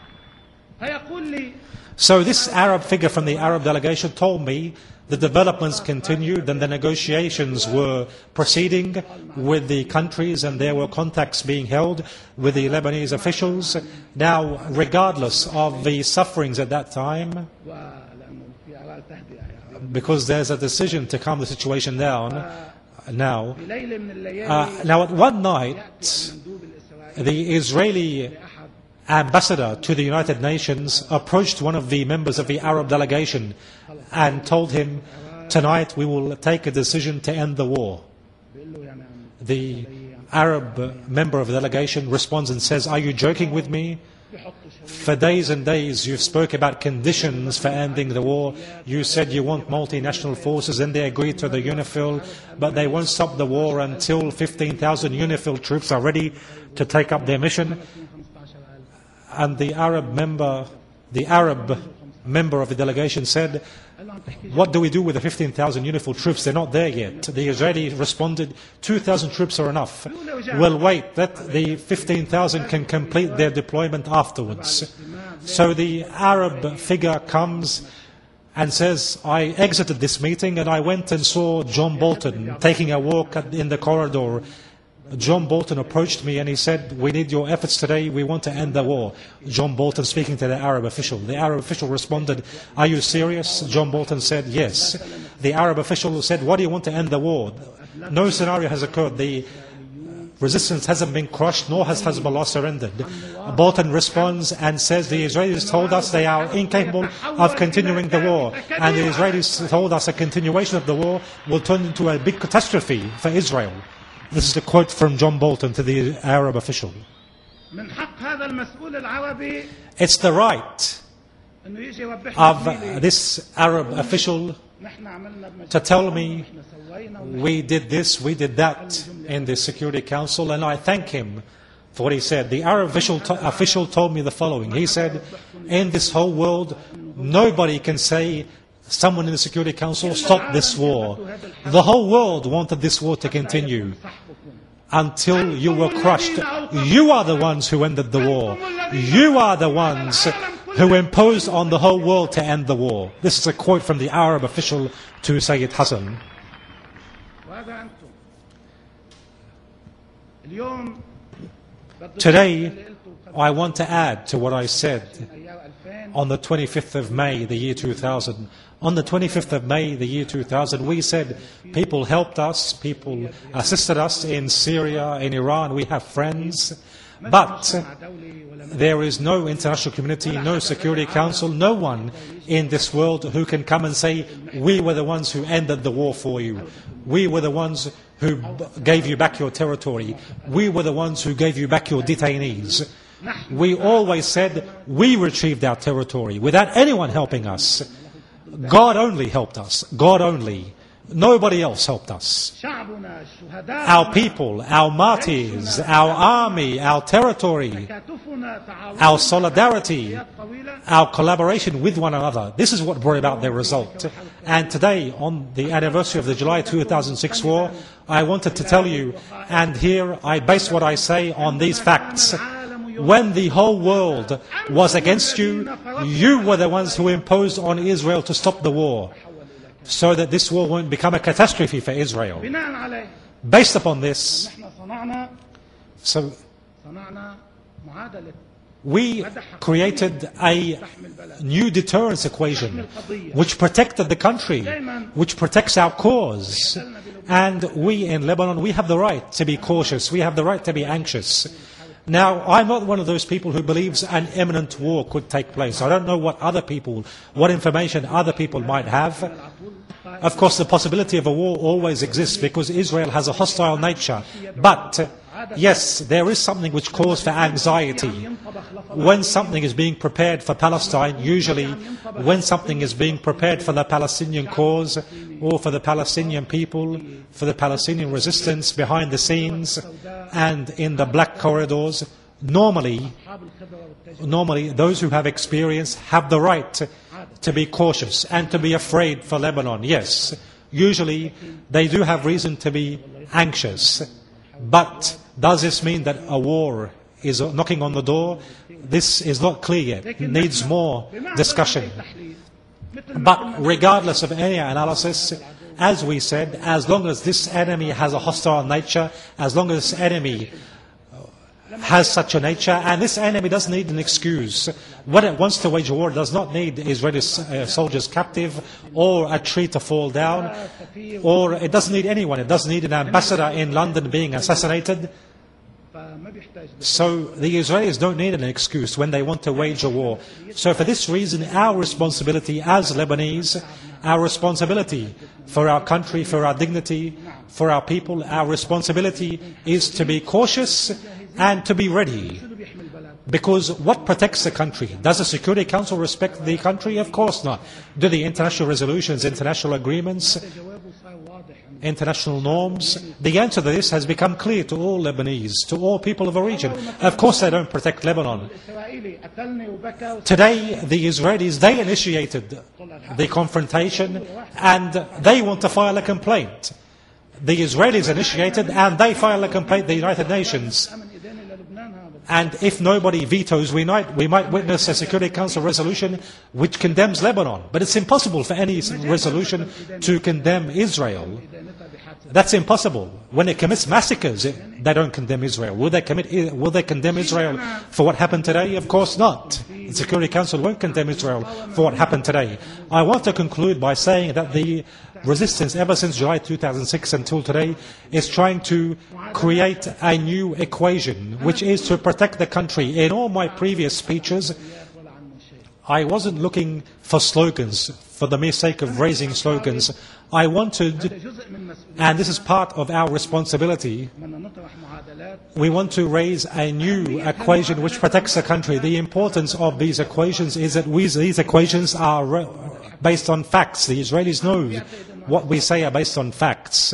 So this Arab figure from the Arab delegation told me the developments continued and the negotiations were proceeding with the countries and there were contacts being held with the Lebanese officials. Now, regardless of the sufferings at that time, because there's a decision to calm the situation down now at one night, the Israeli ambassador to the United Nations approached one of the members of the Arab delegation and told him, tonight we will take a decision to end the war. The Arab member of the delegation responds and says, are you joking with me? For days and days you spoke about conditions for ending the war. You said you want multinational forces, and they agreed to the UNIFIL, but they won't stop the war until 15,000 UNIFIL troops are ready to take up their mission. And the Arab member of the delegation said, what do we do with the 15,000 UNIFIL troops? They're not there yet. The Israeli responded, 2,000 troops are enough. Well, wait, that the 15,000 can complete their deployment afterwards. So the Arab figure comes and says, I exited this meeting and I went and saw John Bolton taking a walk in the corridor. John Bolton approached me and he said, we need your efforts today, we want to end the war. John Bolton speaking to the Arab official. The Arab official responded, are you serious? John Bolton said, yes. The Arab official said, why do you want to end the war? No scenario has occurred. The resistance hasn't been crushed, nor has Hezbollah surrendered. Bolton responds and says, the Israelis told us they are incapable of continuing the war. And the Israelis told us a continuation of the war will turn into a big catastrophe for Israel. This is a quote from John Bolton to the Arab official. It's the right of this Arab official to tell me we did this, we did that in the Security Council, and I thank him for what he said. The Arab official told me the following. He said, in this whole world, nobody can say someone in the Security Council stopped this war. The whole world wanted this war to continue until you were crushed. You are the ones who ended the war. You are the ones who imposed on the whole world to end the war. This is a quote from the Arab official to Sayyid Hassan. Today, I want to add to what I said on the 25th of May, the year 2000. On the 25th of May, the year 2000, we said people helped us, people assisted us in Syria, in Iran, we have friends, but there is no international community, no Security Council, no one in this world who can come and say, we were the ones who ended the war for you. We were the ones who gave you back your territory. We were the ones who gave you back your detainees. We always said we retrieved our territory without anyone helping us. God only helped us. God only. Nobody else helped us. Our people, our martyrs, our army, our territory, our solidarity, our collaboration with one another. This is what brought about the result. And today, on the anniversary of the July 2006 war, I wanted to tell you, and here I base what I say on these facts. When the whole world was against you, you were the ones who imposed on Israel to stop the war, so that this war won't become a catastrophe for Israel. Based upon this, so we created a new deterrence equation which protected the country, which protects our cause. And we in Lebanon, we have the right to be cautious, we have the right to be anxious. Now, I'm not one of those people who believes an imminent war could take place. I don't know what information other people might have. Of course, the possibility of a war always exists because Israel has a hostile nature. But, yes, there is something which calls for anxiety. When something is being prepared for Palestine, usually when something is being prepared for the Palestinian cause or for the Palestinian people, for the Palestinian resistance behind the scenes and in the black corridors, normally those who have experience have the right to be cautious and to be afraid for Lebanon. Yes, usually they do have reason to be anxious. But does this mean that a war is knocking on the door? This is not clear yet. It needs more discussion. But regardless of any analysis, as we said, as long as this enemy has a hostile nature, as long as this enemy has such a nature, and this enemy doesn't need an excuse. When it wants to wage a war, it does not need Israeli soldiers captive or a tree to fall down, or it doesn't need anyone. It doesn't need an ambassador in London being assassinated. So the Israelis don't need an excuse when they want to wage a war. So for this reason, our responsibility as Lebanese, our responsibility for our country, for our dignity, for our people, our responsibility is to be cautious and to be ready. Because what protects the country? Does the Security Council respect the country? Of course not. Do the international resolutions, international agreements, international norms? The answer to this has become clear to all Lebanese, to all people of the region. Of course they don't protect Lebanon. Today, the Israelis, they initiated the confrontation and they want to file a complaint. The Israelis initiated and they file a complaint to the United Nations. And if nobody vetoes, we might witness a Security Council resolution which condemns Lebanon. But it's impossible for any resolution to condemn Israel. That's impossible. When it commits massacres, they don't condemn Israel. Will they condemn Israel for what happened today? Of course not. The Security Council won't condemn Israel for what happened today. I want to conclude by saying that the resistance, ever since July 2006 until today, is trying to create a new equation, which is to protect the country. In all my previous speeches, I wasn't looking for slogans, for the mere sake of raising slogans. I wanted, and this is part of our responsibility, we want to raise a new equation which protects the country. The importance of these equations is that these equations are based on facts. The Israelis know what we say are based on facts.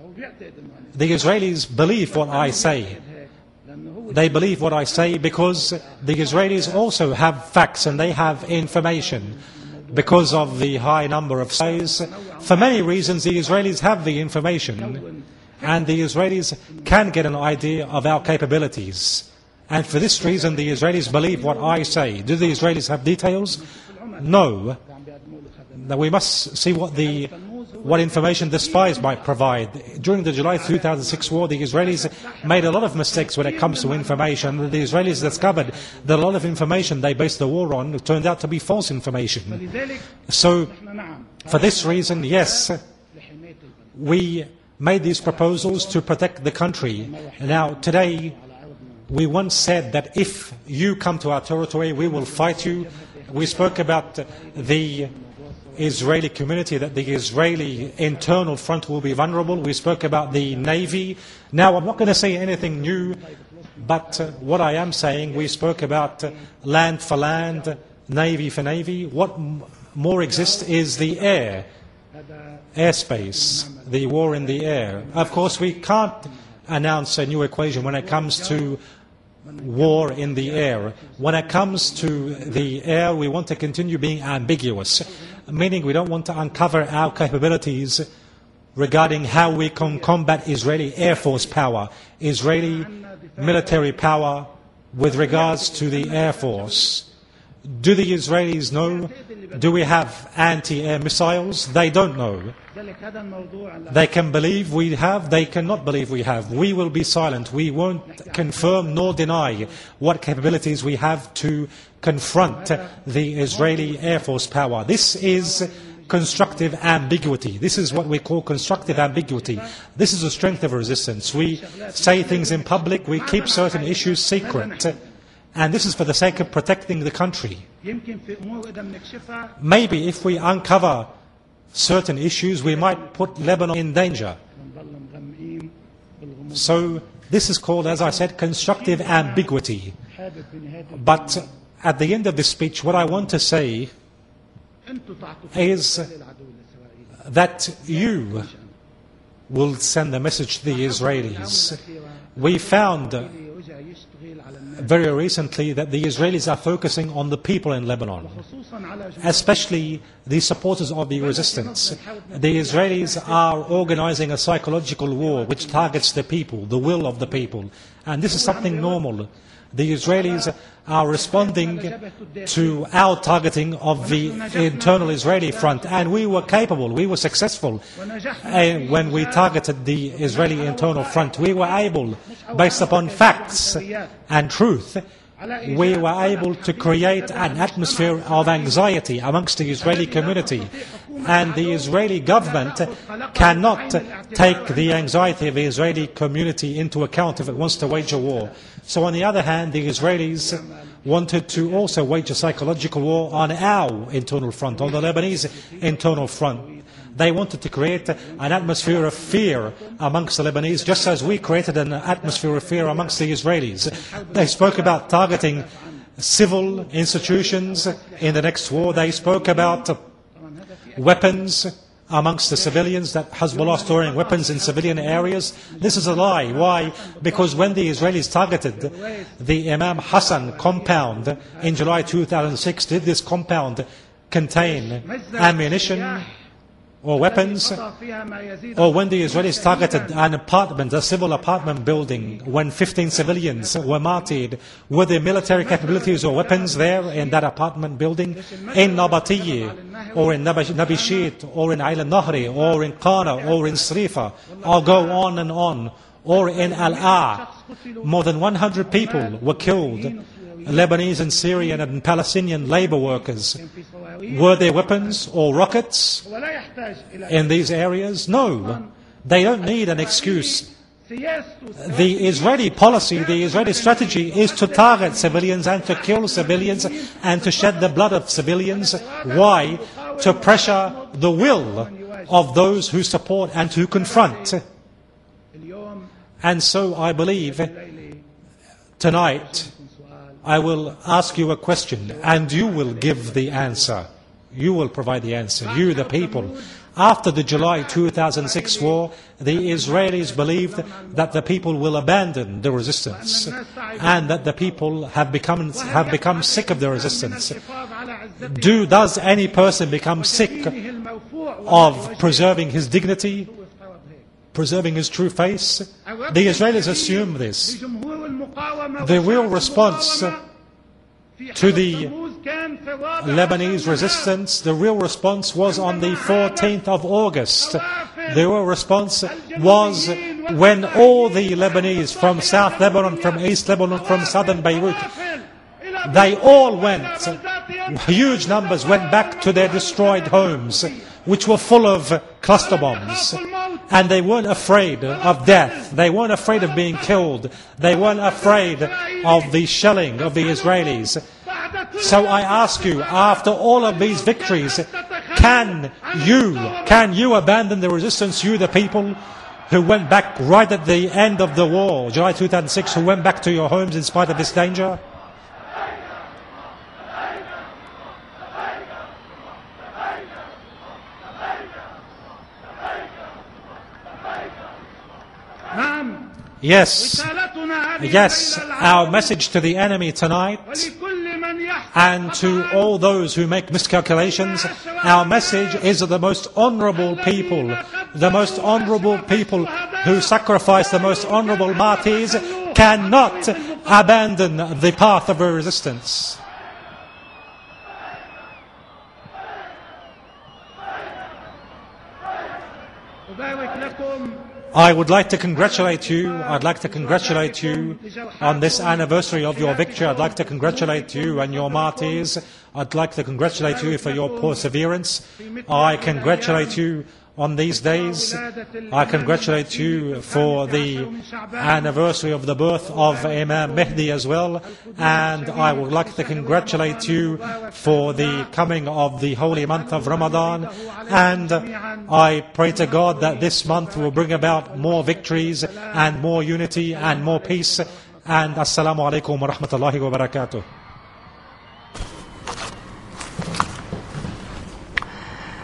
The Israelis believe what I say. They believe what I say because the Israelis also have facts and they have information. Because of the high number of spies, for many reasons the Israelis have the information and the Israelis can get an idea of our capabilities. And for this reason the Israelis believe what I say. Do the Israelis have details? No. Now we must see what information the spies might provide. During the July 2006 war, the Israelis made a lot of mistakes when it comes to information. The Israelis discovered that a lot of information they based the war on turned out to be false information. So, for this reason, yes, we made these proposals to protect the country. Now, today, we once said that if you come to our territory, we will fight you. We spoke about the Israeli community, that the Israeli internal front will be vulnerable. We spoke about the Navy. Now, I'm not going to say anything new, but what I am saying, we spoke about land for land, Navy for Navy. What more exists is the airspace, the war in the air. Of course, we can't announce a new equation when it comes to war in the air. When it comes to the air, we want to continue being ambiguous, meaning we don't want to uncover our capabilities regarding how we can combat Israeli Air Force power, Israeli military power with regards to the Air Force. Do the Israelis know? Do we have anti-air missiles? They don't know. They can believe we have, they cannot believe we have. We will be silent. We won't confirm nor deny what capabilities we have to confront the Israeli Air Force power. This is constructive ambiguity. This is what we call constructive ambiguity. This is the strength of resistance. We say things in public, we keep certain issues secret. And this is for the sake of protecting the country. Maybe if we uncover certain issues, we might put Lebanon in danger. So this is called, as I said, constructive ambiguity. But at the end of this speech, what I want to say is that you will send a message to the Israelis. We found very recently that the Israelis are focusing on the people in Lebanon, especially the supporters of the resistance. The Israelis are organizing a psychological war which targets the people, the will of the people. And this is something normal. The Israelis are responding to our targeting of the internal Israeli front, and we were capable, we were successful when we targeted the Israeli internal front. We were able, based upon facts and truth, we were able to create an atmosphere of anxiety amongst the Israeli community. And the Israeli government cannot take the anxiety of the Israeli community into account if it wants to wage a war. So on the other hand, the Israelis wanted to also wage a psychological war on our internal front, on the Lebanese internal front. They wanted to create an atmosphere of fear amongst the Lebanese, just as we created an atmosphere of fear amongst the Israelis. They spoke about targeting civil institutions in the next war. They spoke about weapons amongst the civilians, that Hezbollah storing weapons in civilian areas. This is a lie. Why? Because when the Israelis targeted the Imam Hassan compound in July 2006, did this compound contain ammunition or weapons? Or when the Israelis targeted an apartment, a civil apartment building, when 15 civilians were martyred, were there military capabilities or weapons there in that apartment building? In Nabatiye, or in Nabishit, or in Ail al-Nahri, or in Qana, or in Srifa, I'll go on, or in Al-A, more than 100 people were killed, Lebanese and Syrian and Palestinian labor workers. Were there weapons or rockets in these areas? No. They don't need an excuse. The Israeli policy, the Israeli strategy is to target civilians and to kill civilians and to shed the blood of civilians. Why? To pressure the will of those who support and who confront. And so I believe tonight I will ask you a question, and you will give the answer. You will provide the answer, you the people. After the July 2006 war, the Israelis believed that the people will abandon the resistance, and that the people have become sick of the resistance. Does any person become sick of preserving his dignity, preserving his true face? The Israelis assume this. The real response to the Lebanese resistance, the real response was on the 14th of August. The real response was when all the Lebanese from South Lebanon, from East Lebanon, from southern Beirut, they all went, huge numbers went back to their destroyed homes, which were full of cluster bombs. And they weren't afraid of death. They weren't afraid of being killed. They weren't afraid of the shelling of the Israelis. So I ask you, after all of these victories, can you abandon the resistance, you the people who went back right at the end of the war, July 2006, who went back to your homes in spite of this danger? Yes, our message to the enemy tonight, and to all those who make miscalculations, our message is of the most honorable people who sacrifice the most honorable martyrs, cannot abandon the path of resistance. I would like to congratulate you. I'd like to congratulate you on this anniversary of your victory. I'd like to congratulate you and your martyrs. I'd like to congratulate you for your perseverance. I congratulate you on these days. I congratulate you for the anniversary of the birth of Imam Mahdi as well. And I would like to congratulate you for the coming of the holy month of Ramadan. And I pray to God that this month will bring about more victories and more unity and more peace. And Assalamu alaikum wa rahmatullahi wa barakatuh.